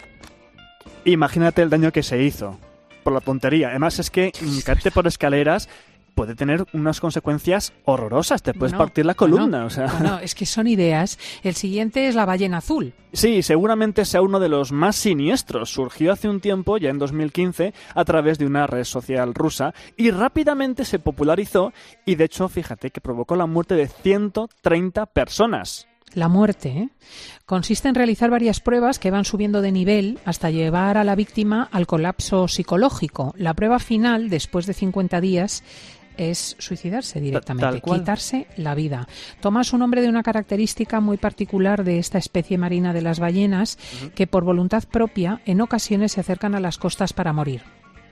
Speaker 4: Imagínate el daño que se hizo por la tontería. Además es que caerte por escaleras puede tener unas consecuencias horrorosas. Te puedes
Speaker 3: bueno,
Speaker 4: partir la columna.
Speaker 3: Bueno,
Speaker 4: o sea.
Speaker 3: bueno, es que son ideas. El siguiente es la ballena azul.
Speaker 4: Sí, seguramente sea uno de los más siniestros. Surgió hace un tiempo, ya en dos mil quince, a través de una red social rusa y rápidamente se popularizó y, de hecho, fíjate que provocó la muerte de ciento treinta personas.
Speaker 3: La muerte ¿eh? consiste en realizar varias pruebas que van subiendo de nivel hasta llevar a la víctima al colapso psicológico. La prueba final, después de cincuenta días, es suicidarse directamente, quitarse la vida. Toma su nombre de una característica muy particular de esta especie marina de las ballenas, uh-huh. que por voluntad propia en ocasiones se acercan a las costas para morir.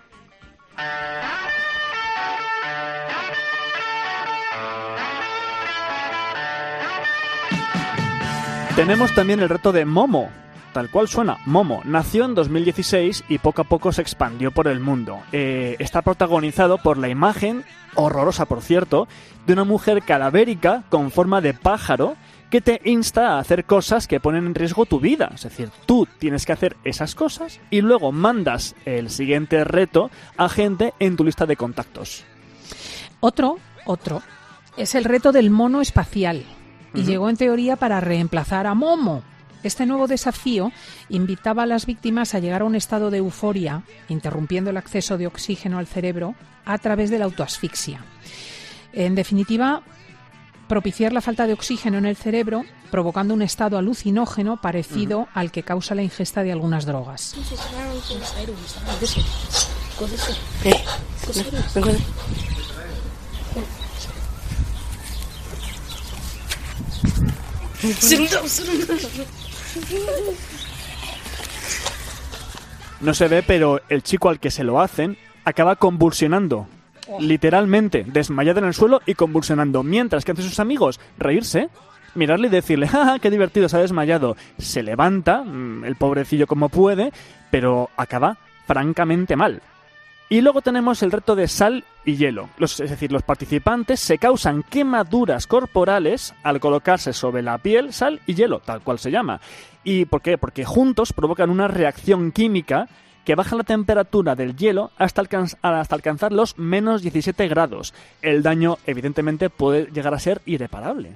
Speaker 4: Tenemos también el reto de Momo. Tal cual suena, Momo. Nació en dos mil dieciséis y poco a poco se expandió por el mundo. Eh, está protagonizado por la imagen, horrorosa por cierto, de una mujer cadavérica con forma de pájaro que te insta a hacer cosas que ponen en riesgo tu vida. Es decir, tú tienes que hacer esas cosas y luego mandas el siguiente reto a gente en tu lista de contactos.
Speaker 3: Otro, otro, es el reto del mono espacial. Y uh-huh. llegó en teoría para reemplazar a Momo. Este nuevo desafío invitaba a las víctimas a llegar a un estado de euforia, interrumpiendo el acceso de oxígeno al cerebro a través de la autoasfixia. En definitiva, propiciar la falta de oxígeno en el cerebro, provocando un estado alucinógeno parecido uh-huh. al que causa la ingesta de algunas drogas.
Speaker 4: No se ve, pero el chico al que se lo hacen acaba convulsionando. Oh. Literalmente, desmayado en el suelo y convulsionando. Mientras que ante sus amigos, reírse, mirarle y decirle, ¡ja, qué divertido, se ha desmayado! Se levanta, el pobrecillo como puede, pero acaba francamente mal. Y luego tenemos el reto de sal y hielo. Los, es decir, los participantes se causan quemaduras corporales al colocarse sobre la piel sal y hielo, tal cual se llama. ¿Y por qué? Porque juntos provocan una reacción química que baja la temperatura del hielo hasta, alcanz- hasta alcanzar los menos diecisiete grados. El daño, evidentemente, puede llegar a ser irreparable.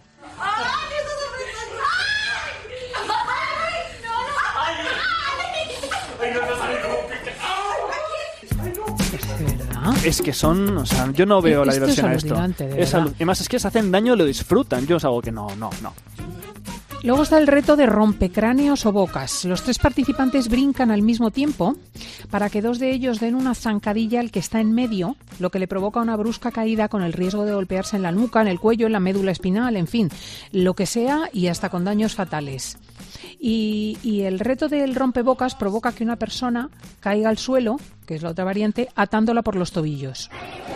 Speaker 4: Es que son, o sea, yo no veo la diversión a esto. Es alu- Además es que se hacen daño y lo disfrutan. Yo es algo que no, no, no.
Speaker 3: Luego está el reto de rompecráneos o bocas. Los tres participantes brincan al mismo tiempo para que dos de ellos den una zancadilla al que está en medio, lo que le provoca una brusca caída con el riesgo de golpearse en la nuca, en el cuello, en la médula espinal, en fin, lo que sea y hasta con daños fatales. Y, y el reto del rompebocas provoca que una persona caiga al suelo, que es la otra variante, atándola por los tobillos.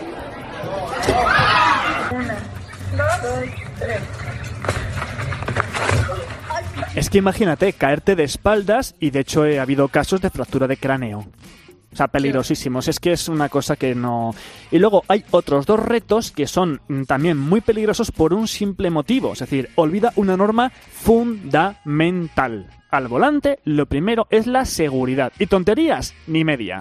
Speaker 8: Una, dos, tres.
Speaker 4: Es que imagínate caerte de espaldas y de hecho ha habido casos de fractura de cráneo. sea, peligrosísimos. Es que es una cosa que no... Y luego hay otros dos retos que son también muy peligrosos por un simple motivo. Es decir, olvida una norma fundamental. Al volante, lo primero es la seguridad. Y tonterías, ni media.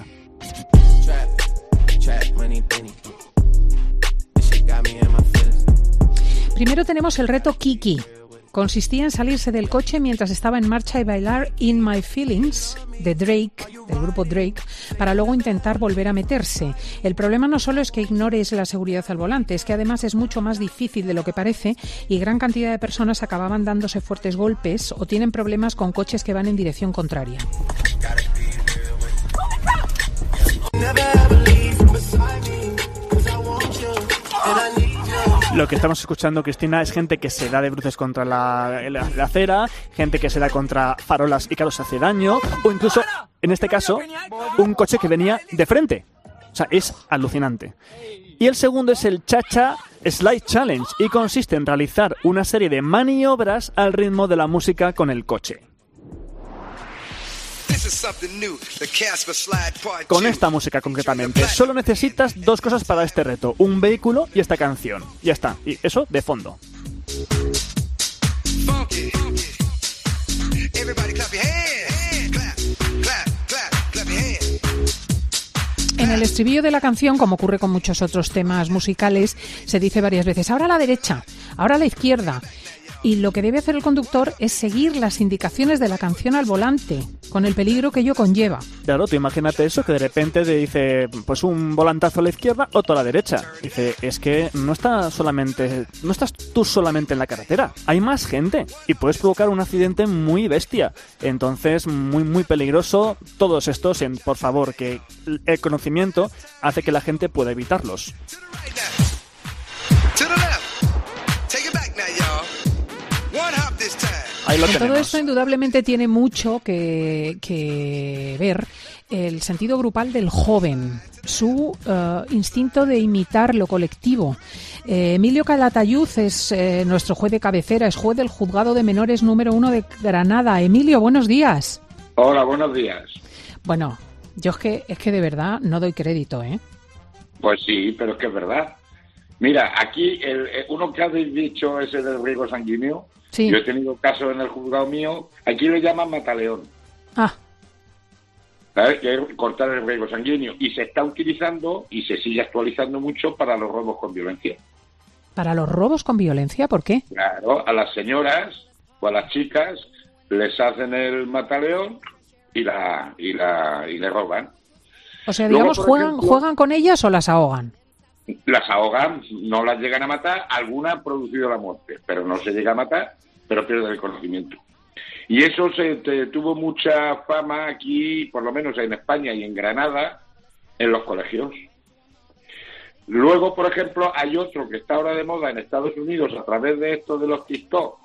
Speaker 3: Primero tenemos el reto Kiki. Consistía en salirse del coche mientras estaba en marcha y bailar In My Feelings de Drake, del grupo Drake, para luego intentar volver a meterse. El problema no solo es que ignores la seguridad al volante, es que además es mucho más difícil de lo que parece y gran cantidad de personas acababan dándose fuertes golpes o tienen problemas con coches que van en dirección contraria.
Speaker 4: Lo que estamos escuchando, Cristina, es gente que se da de bruces contra la, la, la acera, gente que se da contra farolas y claro, se hace daño, o incluso, en este caso, un coche que venía de frente. O sea, es alucinante. Y el segundo es el Cha-Cha Slide Challenge y consiste en realizar una serie de maniobras al ritmo de la música con el coche. Con esta música concretamente, solo necesitas dos cosas para este reto, un vehículo y esta canción. Ya está, y eso de fondo.
Speaker 3: En el estribillo de la canción, como ocurre con muchos otros temas musicales, se dice varias veces, ahora a la derecha, ahora a la izquierda. Y lo que debe hacer el conductor es seguir las indicaciones de la canción al volante, con el peligro que ello conlleva.
Speaker 4: Claro, tú imagínate eso, que de repente te dice, pues un volantazo a la izquierda, otro a la derecha. Dice, es que no está solamente, no estás tú solamente en la carretera, hay más gente y puedes provocar un accidente muy bestia. Entonces, muy, muy peligroso. Todos estos, en, por favor, que el conocimiento hace que la gente pueda evitarlos. Ahí lo
Speaker 3: en
Speaker 4: tenemos.
Speaker 3: todo esto indudablemente tiene mucho que, que ver el sentido grupal del joven, su uh, instinto de imitar lo colectivo. Eh, Emilio Calatayud es eh, nuestro juez de cabecera, es juez del Juzgado de Menores número uno de Granada. Emilio, buenos días.
Speaker 7: Hola, buenos días.
Speaker 3: Bueno, yo es que, es que de verdad no doy crédito, ¿eh?
Speaker 7: Pues sí, pero es que es verdad. Mira, aquí el, uno que habéis dicho ese del riesgo sanguíneo, sí. Yo he tenido casos en el juzgado mío, aquí lo llaman mataleón.
Speaker 3: Ah.
Speaker 7: ¿Sabes? Que es cortar el riesgo sanguíneo. Y se está utilizando y se sigue actualizando mucho para los robos con violencia.
Speaker 3: ¿Para los robos con violencia? ¿Por qué?
Speaker 7: Claro, a las señoras o a las chicas les hacen el mataleón y la y la y le roban.
Speaker 3: O sea, digamos, Luego, juegan ejemplo, juegan con ellas o las ahogan.
Speaker 7: Las ahogan, no las llegan a matar, alguna han producido la muerte, pero no se llega a matar, pero pierden el conocimiento. Y eso se te, tuvo mucha fama aquí, por lo menos en España y en Granada, en los colegios. Luego, por ejemplo, hay otro que está ahora de moda en Estados Unidos a través de esto de los TikTok,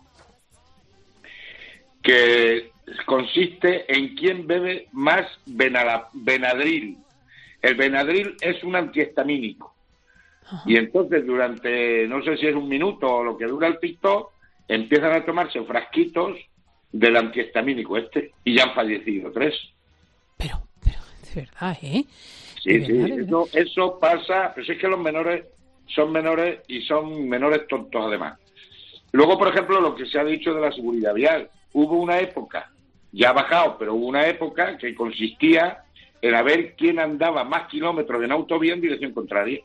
Speaker 7: que consiste en quién bebe más Benala, Benadryl. El Benadryl es un antihistamínico. Y entonces durante, no sé si es un minuto o lo que dura el TikTok, empiezan a tomarse frasquitos del antihistamínico este y ya han fallecido tres.
Speaker 3: Pero, pero, de verdad, ¿eh?
Speaker 7: Sí, sí, eso, eso pasa, pero es que los menores son menores y son menores tontos además. Luego, por ejemplo, lo que se ha dicho de la seguridad vial. Hubo una época, ya ha bajado, pero hubo una época que consistía en a ver quién andaba más kilómetros en autovía en dirección contraria.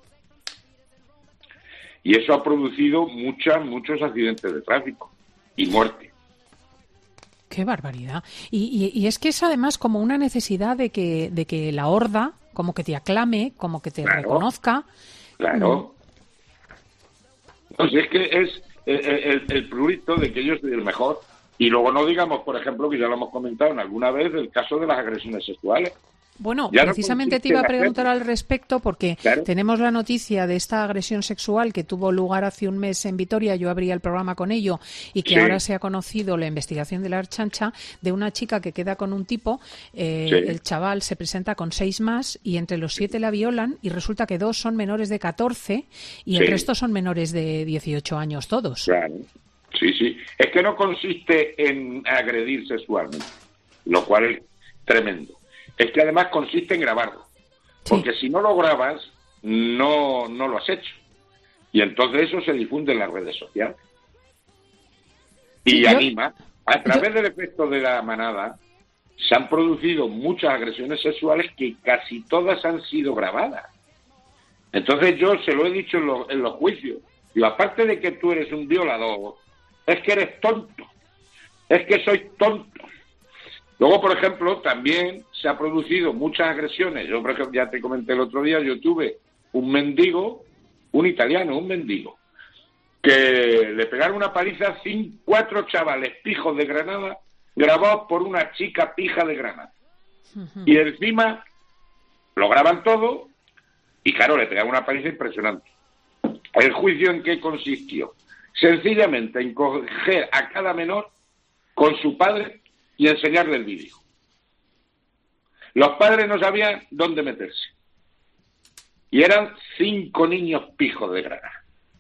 Speaker 7: Y eso ha producido muchas, muchos accidentes de tráfico y muerte.
Speaker 3: ¡Qué barbaridad! Y, y, y es que es además como una necesidad de que, de que la horda como que te aclame, como que te claro, reconozca.
Speaker 7: Claro. No, no si es que es el, el, el prurito de que yo soy el mejor. Y luego no digamos, por ejemplo, que ya lo hemos comentado en alguna vez, el caso de las agresiones sexuales.
Speaker 3: Bueno, ya precisamente no te iba a preguntar al respecto porque claro. Tenemos la noticia de esta agresión sexual que tuvo lugar hace un mes en Vitoria, yo abría el programa con ello, y que sí. Ahora se ha conocido la investigación de la Archancha de una chica que queda con un tipo, eh, sí. El chaval se presenta con seis más y entre los siete la violan y resulta que dos son menores de catorce y sí. El resto son menores de dieciocho años todos.
Speaker 7: Claro, sí, sí. Es que no consiste en agredir sexualmente, lo cual es tremendo. Es que además consiste en grabarlo. Porque si no lo grabas, no, no lo has hecho. Y entonces eso se difunde en las redes sociales. Y
Speaker 3: Sí, yo-
Speaker 7: anima. A través del efecto de la manada, se han producido muchas agresiones sexuales que casi todas han sido grabadas. Entonces yo se lo he dicho en, lo- en los juicios. Y aparte de que tú eres un violador, es que eres tonto. Es que soy tonto. Luego, por ejemplo, también se ha producido muchas agresiones. Yo, por ejemplo, ya te comenté el otro día, yo tuve un mendigo, un italiano, un mendigo, que le pegaron una paliza a cinco, cuatro chavales pijos de Granada, grabados por una chica pija de Granada. Y encima lo graban todo y, claro, le pegaron una paliza impresionante. ¿El juicio en qué consistió? Sencillamente en coger a cada menor con su padre y enseñarle el vídeo. Los padres no sabían dónde meterse. Y eran cinco niños pijos de Granada.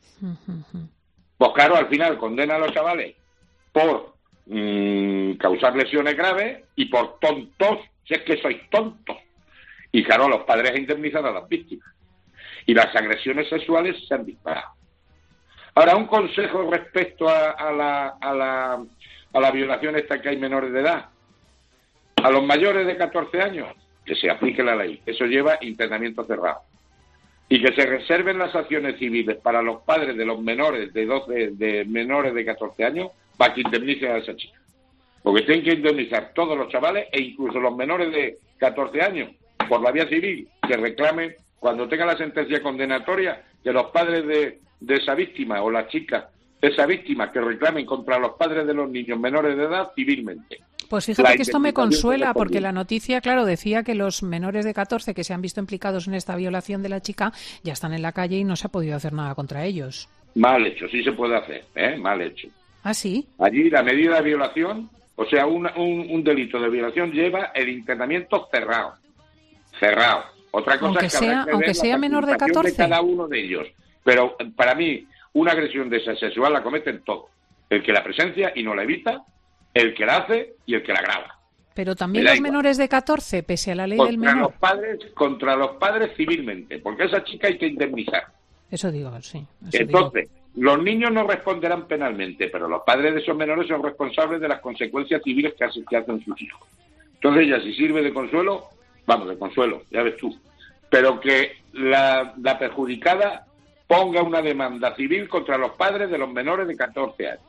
Speaker 7: Pues claro, al final condena a los chavales por mmm, causar lesiones graves y por tontos, si es que sois tontos. Y claro, los padres indemnizan a las víctimas. Y las agresiones sexuales se han disparado. Ahora, un consejo respecto a, a, la, a, la, a la violación esta que hay menores de edad. A los mayores de catorce años, que se aplique la ley. Eso lleva internamiento cerrado. Y que se reserven las acciones civiles para los padres de los menores de doce, de menores de catorce años, para que indemnicen a esa chica. Porque tienen que indemnizar todos los chavales e incluso los menores de catorce años por la vía civil, que reclamen, cuando tenga la sentencia condenatoria, que los padres de, de esa víctima o la chica de esa víctima que reclamen contra los padres de los niños menores de edad civilmente.
Speaker 3: Pues fíjate
Speaker 7: La
Speaker 3: que esto me
Speaker 7: indemnización
Speaker 3: consuela, porque
Speaker 7: correspondiente.
Speaker 3: la noticia, claro, decía que los menores de catorce que se han visto implicados en esta violación de la chica ya están en la calle y no se ha podido hacer nada contra ellos.
Speaker 7: Mal hecho, sí se puede hacer, ¿eh? Mal hecho.
Speaker 3: ¿Ah, sí?
Speaker 7: Allí la medida de violación, o sea, un, un, un delito de violación lleva el internamiento cerrado. Cerrado. Otra cosa
Speaker 3: Aunque
Speaker 7: es que habrá
Speaker 3: sea-
Speaker 7: que
Speaker 3: aunque
Speaker 7: ver la
Speaker 3: sea menor de
Speaker 7: participación
Speaker 3: catorce.
Speaker 7: cada uno de ellos. Pero para mí, una agresión de esa sexual la cometen todos. El que la presencia y no la evita, el que la hace y el que la graba.
Speaker 3: Pero también
Speaker 7: Me da
Speaker 3: los
Speaker 7: igual.
Speaker 3: menores de catorce, pese a la ley del
Speaker 7: Contra
Speaker 3: menor.
Speaker 7: los padres, contra los padres civilmente, porque a esa chica hay que indemnizar.
Speaker 3: Eso digo, sí. Eso
Speaker 7: Entonces, los niños no responderán penalmente, pero los padres de esos menores son responsables de las consecuencias civiles que hacen, que hacen sus hijos. Entonces, ya si sirve de consuelo, vamos, de consuelo, ya ves tú. Pero que la, la perjudicada ponga una demanda civil contra los padres de los menores de catorce años.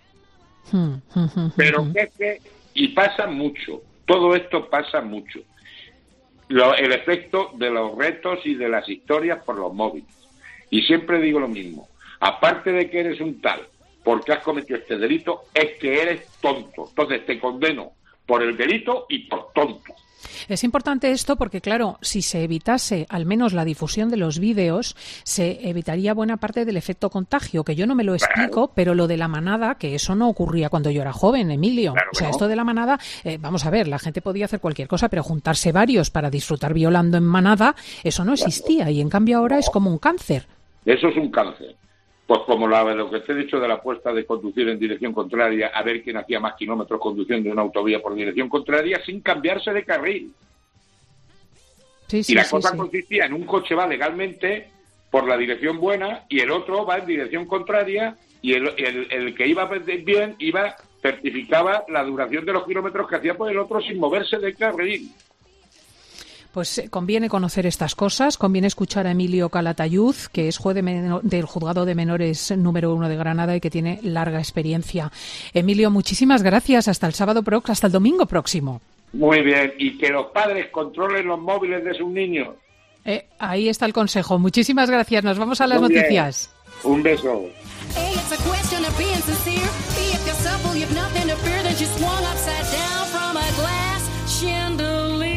Speaker 3: digo.
Speaker 7: Pero que es que, y pasa mucho, todo esto pasa mucho. Lo- el efecto de los retos y de las historias por los móviles. Y siempre digo lo mismo, aparte de que eres un tal porque has cometido este delito, es que eres tonto. Entonces te condeno por el delito y por tonto.
Speaker 3: Es importante esto porque, claro, si se evitase al menos la difusión de los vídeos, se evitaría buena parte del efecto contagio, que yo no me lo explico, pero lo de la manada, que eso no ocurría cuando yo era joven, Emilio.
Speaker 7: Claro
Speaker 3: o sea,
Speaker 7: que no.
Speaker 3: esto de la manada, eh, vamos a ver, la gente podía hacer cualquier cosa, pero juntarse varios para disfrutar violando en manada, eso no existía, y en cambio ahora es como un cáncer.
Speaker 7: Eso es un cáncer. Pues como la, lo que te he dicho de la apuesta de conducir en dirección contraria, a ver quién hacía más kilómetros conduciendo una autovía por dirección contraria sin cambiarse de carril.
Speaker 3: Sí, sí,
Speaker 7: y la
Speaker 3: sí,
Speaker 7: cosa
Speaker 3: sí.
Speaker 7: consistía en un coche va legalmente por la dirección buena y el otro va en dirección contraria y el, el, el que iba bien iba certificaba la duración de los kilómetros que hacía por el otro sin moverse de carril.
Speaker 3: Pues eh, conviene conocer estas cosas, conviene escuchar a Emilio Calatayud, que es juez de meno- del Juzgado de Menores número uno de Granada y que tiene larga experiencia. Emilio, muchísimas gracias. Hasta el sábado pro- hasta el domingo próximo.
Speaker 7: Muy bien, y que los padres controlen los móviles de sus niños.
Speaker 3: Eh, ahí está el consejo. Muchísimas gracias. Nos vamos a las
Speaker 7: Muy bien.
Speaker 3: noticias.
Speaker 7: Un beso.
Speaker 9: Hey, it's a question of being sincere. Be if you're supple, you've nothing to fear. Then she swung upside down from a glass chandelier.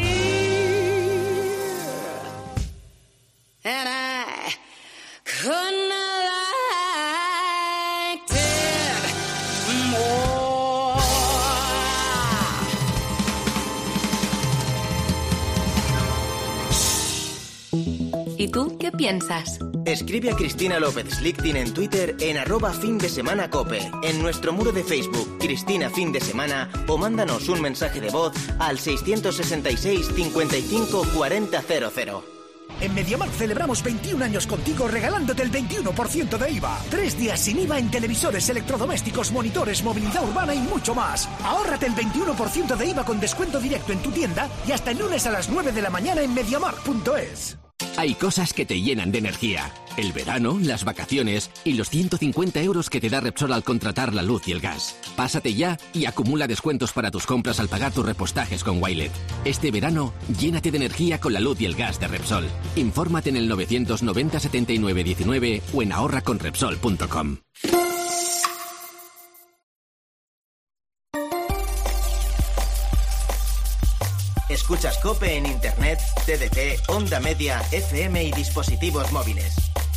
Speaker 9: And I couldn't have liked it more.
Speaker 1: ¿Y tú qué piensas?
Speaker 10: Escribe a Cristina López Slichting en Twitter en arroba fin de semana cope, en nuestro muro de Facebook Cristina Fin de Semana o mándanos un mensaje de voz al seiscientos sesenta y seis cincuenta y cinco cuarenta cero cero.
Speaker 11: En MediaMarkt celebramos veintiún años contigo regalándote el veintiuno por ciento de I V A. Tres días sin I V A en televisores, electrodomésticos, monitores, movilidad urbana y mucho más. Ahórrate el veintiuno por ciento de I V A con descuento directo en tu tienda y hasta el lunes a las nueve de la mañana en mediamarkt punto es.
Speaker 13: Hay cosas que te llenan de energía. El verano, las vacaciones y los ciento cincuenta euros que te da Repsol al contratar la luz y el gas. Pásate ya y acumula descuentos para tus compras al pagar tus repostajes con Wilet. Este verano, llénate de energía con la luz y el gas de Repsol. Infórmate en el novecientos noventa setenta y nueve diecinueve o en ahorra con repsol punto com.
Speaker 12: Escuchas COPE en Internet, T D T, Onda Media, F M y dispositivos móviles.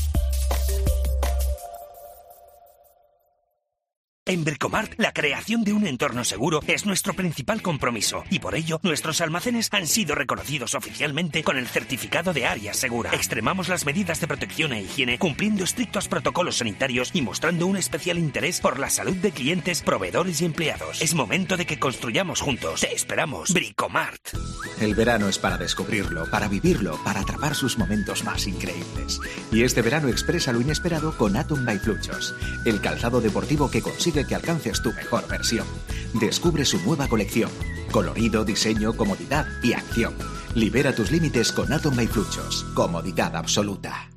Speaker 14: En Bricomart, la creación de un entorno seguro es nuestro principal compromiso y por ello nuestros almacenes han sido reconocidos oficialmente con el certificado de área segura. Extremamos las medidas de protección e higiene cumpliendo estrictos protocolos sanitarios y mostrando un especial interés por la salud de clientes, proveedores y empleados. Es momento de que construyamos juntos. Te esperamos. Bricomart.
Speaker 15: El verano es para descubrirlo, para vivirlo, para atrapar sus momentos más increíbles. Y este verano expresa lo inesperado con Atom by Fluchos, el calzado deportivo que consigue que alcances tu mejor versión. Descubre su nueva colección. Colorido, diseño, comodidad y acción. Libera tus límites con Atom by Fluchos. Comodidad absoluta.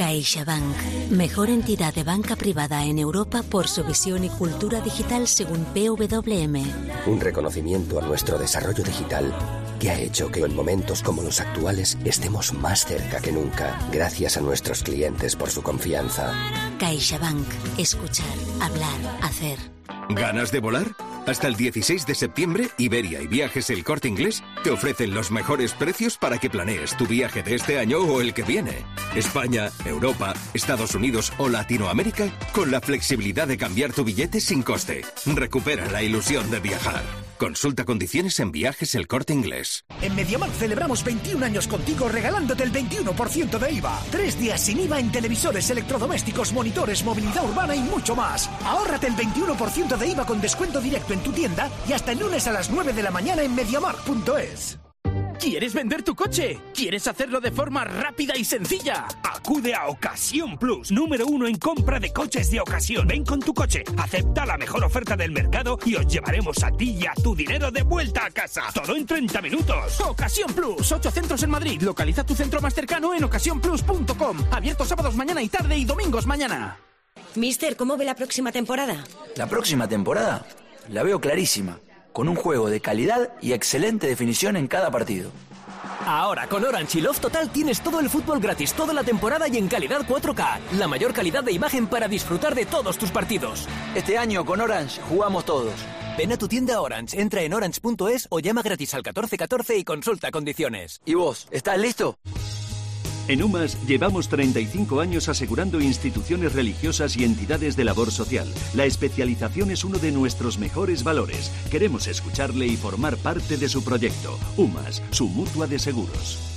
Speaker 18: CaixaBank, mejor entidad de banca privada en Europa por su visión y cultura digital según P W M.
Speaker 19: Un reconocimiento a nuestro desarrollo digital que ha hecho que en momentos como los actuales estemos más cerca que nunca, gracias a nuestros clientes por su confianza.
Speaker 18: CaixaBank, escuchar, hablar, hacer.
Speaker 16: ¿Ganas de volar? Hasta el dieciséis de septiembre, Iberia y Viajes El Corte Inglés te ofrecen los mejores precios para que planees tu viaje de este año o el que viene. España, Europa, Estados Unidos o Latinoamérica, con la flexibilidad de cambiar tu billete sin coste. Recupera la ilusión de viajar. Consulta condiciones en Viajes El Corte Inglés.
Speaker 11: En MediaMarkt celebramos veintiún años contigo regalándote el veintiuno por ciento de I V A. Tres días sin I V A en televisores, electrodomésticos, monitores, movilidad urbana y mucho más. Ahórrate el veintiuno por ciento de I V A con descuento directo en tu tienda y hasta el lunes a las nueve de la mañana en mediamarkt punto es.
Speaker 26: ¿Quieres vender tu coche? ¿Quieres hacerlo de forma rápida y sencilla? Acude a Ocasión Plus, número uno en compra de coches de ocasión. Ven con tu coche, acepta la mejor oferta del mercado y os llevaremos a ti y a tu dinero de vuelta a casa. Todo en treinta minutos. Ocasión Plus, ocho centros en Madrid. Localiza tu centro más cercano en ocasión plus punto com. Abierto sábados mañana y tarde y domingos mañana.
Speaker 22: Mister, ¿cómo ve la próxima temporada?
Speaker 27: La próxima temporada la veo clarísima, con un juego de calidad y excelente definición en cada partido.
Speaker 28: Ahora con Orange y Love Total tienes todo el fútbol gratis toda la temporada y en calidad cuatro K. La mayor calidad de imagen para disfrutar de todos tus partidos.
Speaker 27: Este año con Orange jugamos todos.
Speaker 28: Ven a tu tienda Orange, entra en orange punto es o llama gratis al catorce catorce y consulta condiciones.
Speaker 27: ¿Y vos, estás listo?
Speaker 29: En UMAS llevamos treinta y cinco años asegurando instituciones religiosas y entidades de labor social. La especialización es uno de nuestros mejores valores. Queremos escucharle y formar parte de su proyecto. UMAS, su mutua de seguros.